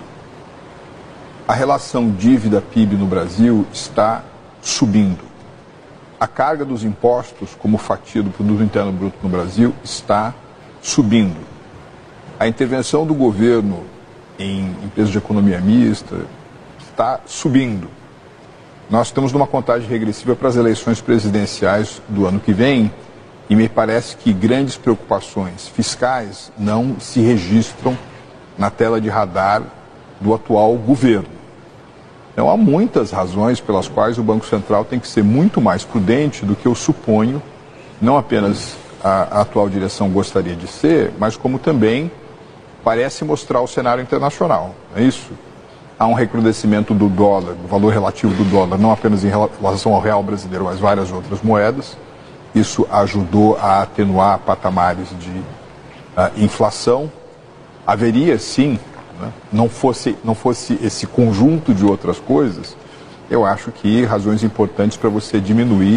A relação dívida-PIB no Brasil está subindo. A carga dos impostos, como fatia do produto interno bruto no Brasil, está subindo. A intervenção do governo em empresas de economia mista está subindo. Nós estamos numa contagem regressiva para as eleições presidenciais do ano que vem e me parece que grandes preocupações fiscais não se registram na tela de radar do atual governo. Então, há muitas razões pelas quais o Banco Central tem que ser muito mais prudente do que eu suponho, não apenas a atual direção gostaria de ser, mas como também parece mostrar o cenário internacional. É isso? Há um recrudescimento do dólar, do valor relativo do dólar, não apenas em relação ao real brasileiro, mas várias outras moedas. Isso ajudou a atenuar patamares de inflação. Haveria, sim, não fosse esse conjunto de outras coisas, eu acho que razões importantes para você diminuir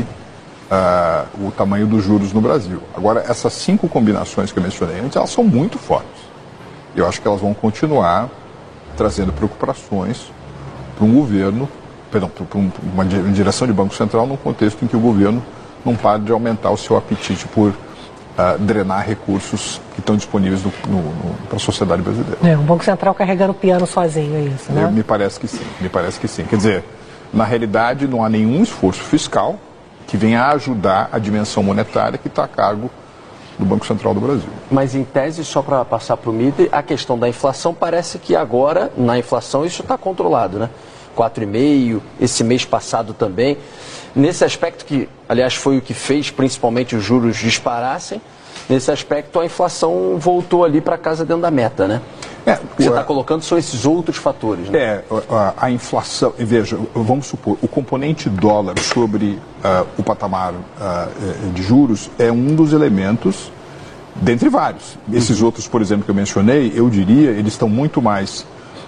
o tamanho dos juros no Brasil. Agora, essas 5 combinações que eu mencionei antes, elas são muito fortes. Eu acho que elas vão continuar trazendo preocupações para um governo, para uma direção de Banco Central, num contexto em que o governo não para de aumentar o seu apetite por drenar recursos que estão disponíveis para a sociedade brasileira. O Banco Central carregando o piano sozinho, é isso, né? Me parece que sim. Quer dizer, na realidade não há nenhum esforço fiscal que venha a ajudar a dimensão monetária que está a cargo do Banco Central do Brasil. Mas em tese, só para passar para o Mitre, a questão da inflação parece que agora, na inflação, isso está controlado, né? 4,5%, esse mês passado também. Nesse aspecto que, aliás, foi o que fez principalmente os juros disparassem, nesse aspecto a inflação voltou ali para casa dentro da meta, né? que você está colocando são esses outros fatores, né? A inflação, veja, vamos supor, o componente dólar sobre o patamar de juros é um dos elementos, dentre vários. Esses outros, por exemplo, que eu mencionei, eu diria, eles estão muito mais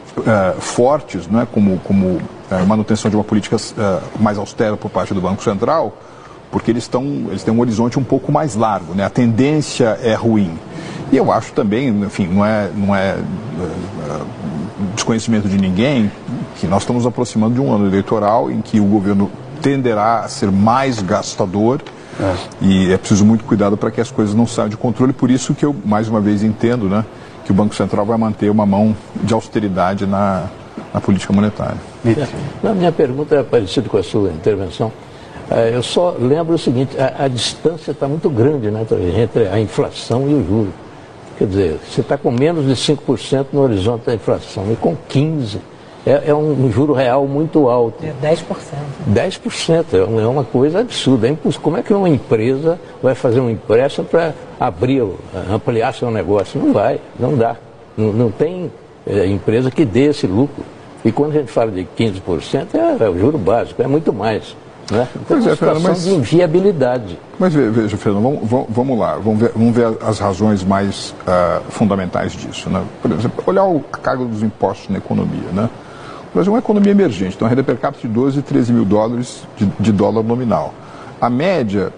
fortes, né, como manutenção de uma política mais austera por parte do Banco Central, porque eles têm um horizonte um pouco mais largo, né? A tendência é ruim. E eu acho também, enfim, não é desconhecimento de ninguém que nós estamos nos aproximando de um ano eleitoral em que o governo tenderá a ser mais gastador e é preciso muito cuidado para que as coisas não saiam de controle. Por isso que eu, mais uma vez, entendo, né, que o Banco Central vai manter uma mão de austeridade na política monetária. A minha pergunta é parecida com a sua intervenção. Eu só lembro o seguinte, a distância está muito grande, né, entre a inflação e o juro. Quer dizer, você está com menos de 5% no horizonte da inflação e com 15%. É um juro real muito alto. 10%. 10%, é uma coisa absurda. Como é que uma empresa vai fazer um empréstimo para ampliar seu negócio? Não vai, não dá. Não tem empresa que dê esse lucro. E quando a gente fala de 15%, é o juro básico, é muito mais. Né? Então, é uma situação de inviabilidade. Mas veja, Fernando, vamos lá, vamos ver as razões mais fundamentais disso. Né? Por exemplo, olhar a carga dos impostos na economia. Né? O Brasil é uma economia emergente, então a renda per capita de 12 e 13 mil dólares de dólar nominal. A média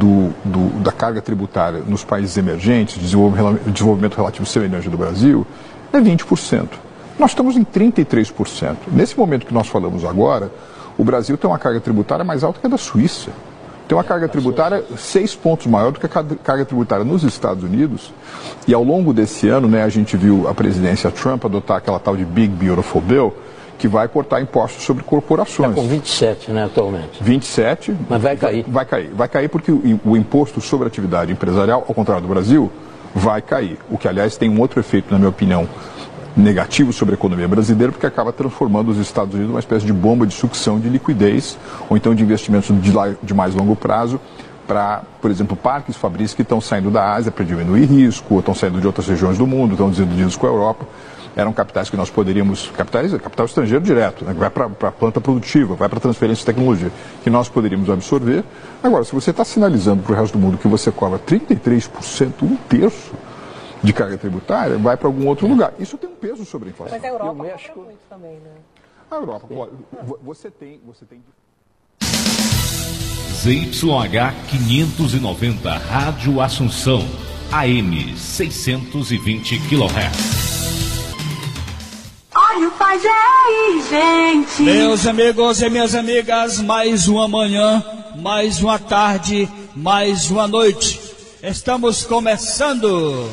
da carga tributária nos países emergentes, desenvolvimento relativo semelhante do Brasil, é 20%. Nós estamos em 33%. Nesse momento que nós falamos agora, o Brasil tem uma carga tributária mais alta que a da Suíça. Tem uma carga tributária 6 pontos maior do que a carga tributária nos Estados Unidos. E ao longo desse ano, né, a gente viu a presidência Trump adotar aquela tal de Big Beautiful Bill, que vai cortar impostos sobre corporações. Está com 27, né, atualmente. 27. Mas vai cair. Vai cair porque o imposto sobre a atividade empresarial, ao contrário do Brasil, vai cair. O que, aliás, tem um outro efeito, na minha opinião, negativo sobre a economia brasileira, porque acaba transformando os Estados Unidos numa espécie de bomba de sucção de liquidez, ou então de investimentos de mais longo prazo, para, por exemplo, parques fabris que estão saindo da Ásia para diminuir risco, ou estão saindo de outras regiões do mundo, estão desiludidos com a Europa. Eram capitais que nós poderíamos, capital estrangeiro direto, né, que vai para a planta produtiva, vai para a transferência de tecnologia, que nós poderíamos absorver. Agora, se você está sinalizando para o resto do mundo que você cobra 33%, um terço, de carga tributária, vai para algum outro lugar. Isso tem um peso sobre a inflação. Mas a Europa cobra muito também, né? A Europa, você tem... ZYH 590, Rádio Assunção, AM 620 kHz. Olha o pajé aí, gente! Meus amigos e minhas amigas, mais uma manhã, mais uma tarde, mais uma noite. Estamos começando!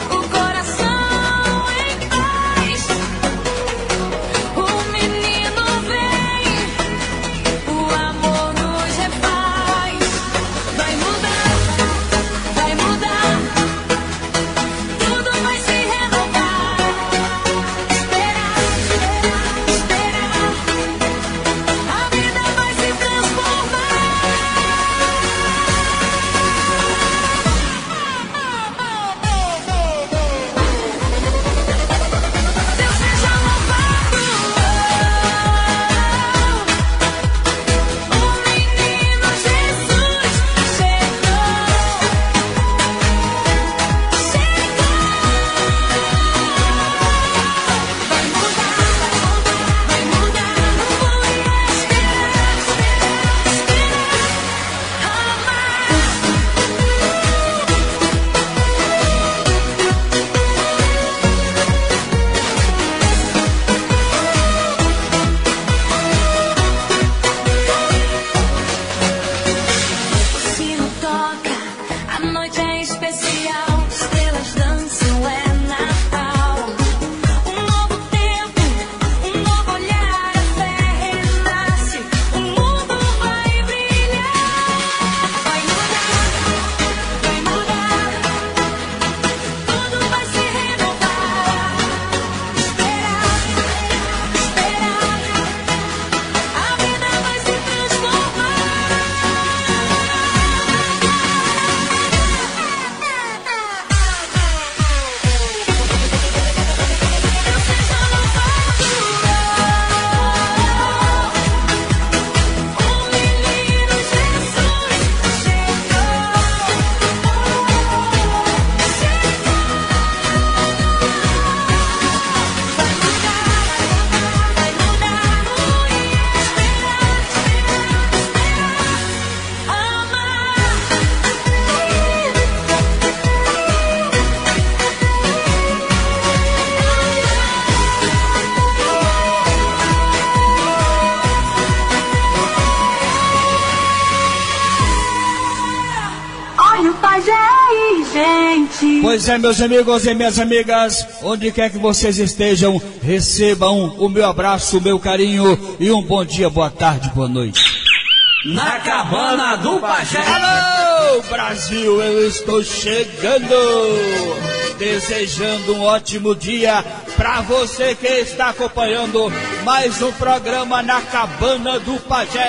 O menino Pois é, meus amigos e minhas amigas, onde quer que vocês estejam, recebam o meu abraço, o meu carinho e um bom dia, boa tarde, boa noite. Na Cabana do Pajé. Alô, Brasil, eu estou chegando, desejando um ótimo dia para você que está acompanhando mais um programa na Cabana do Pajé.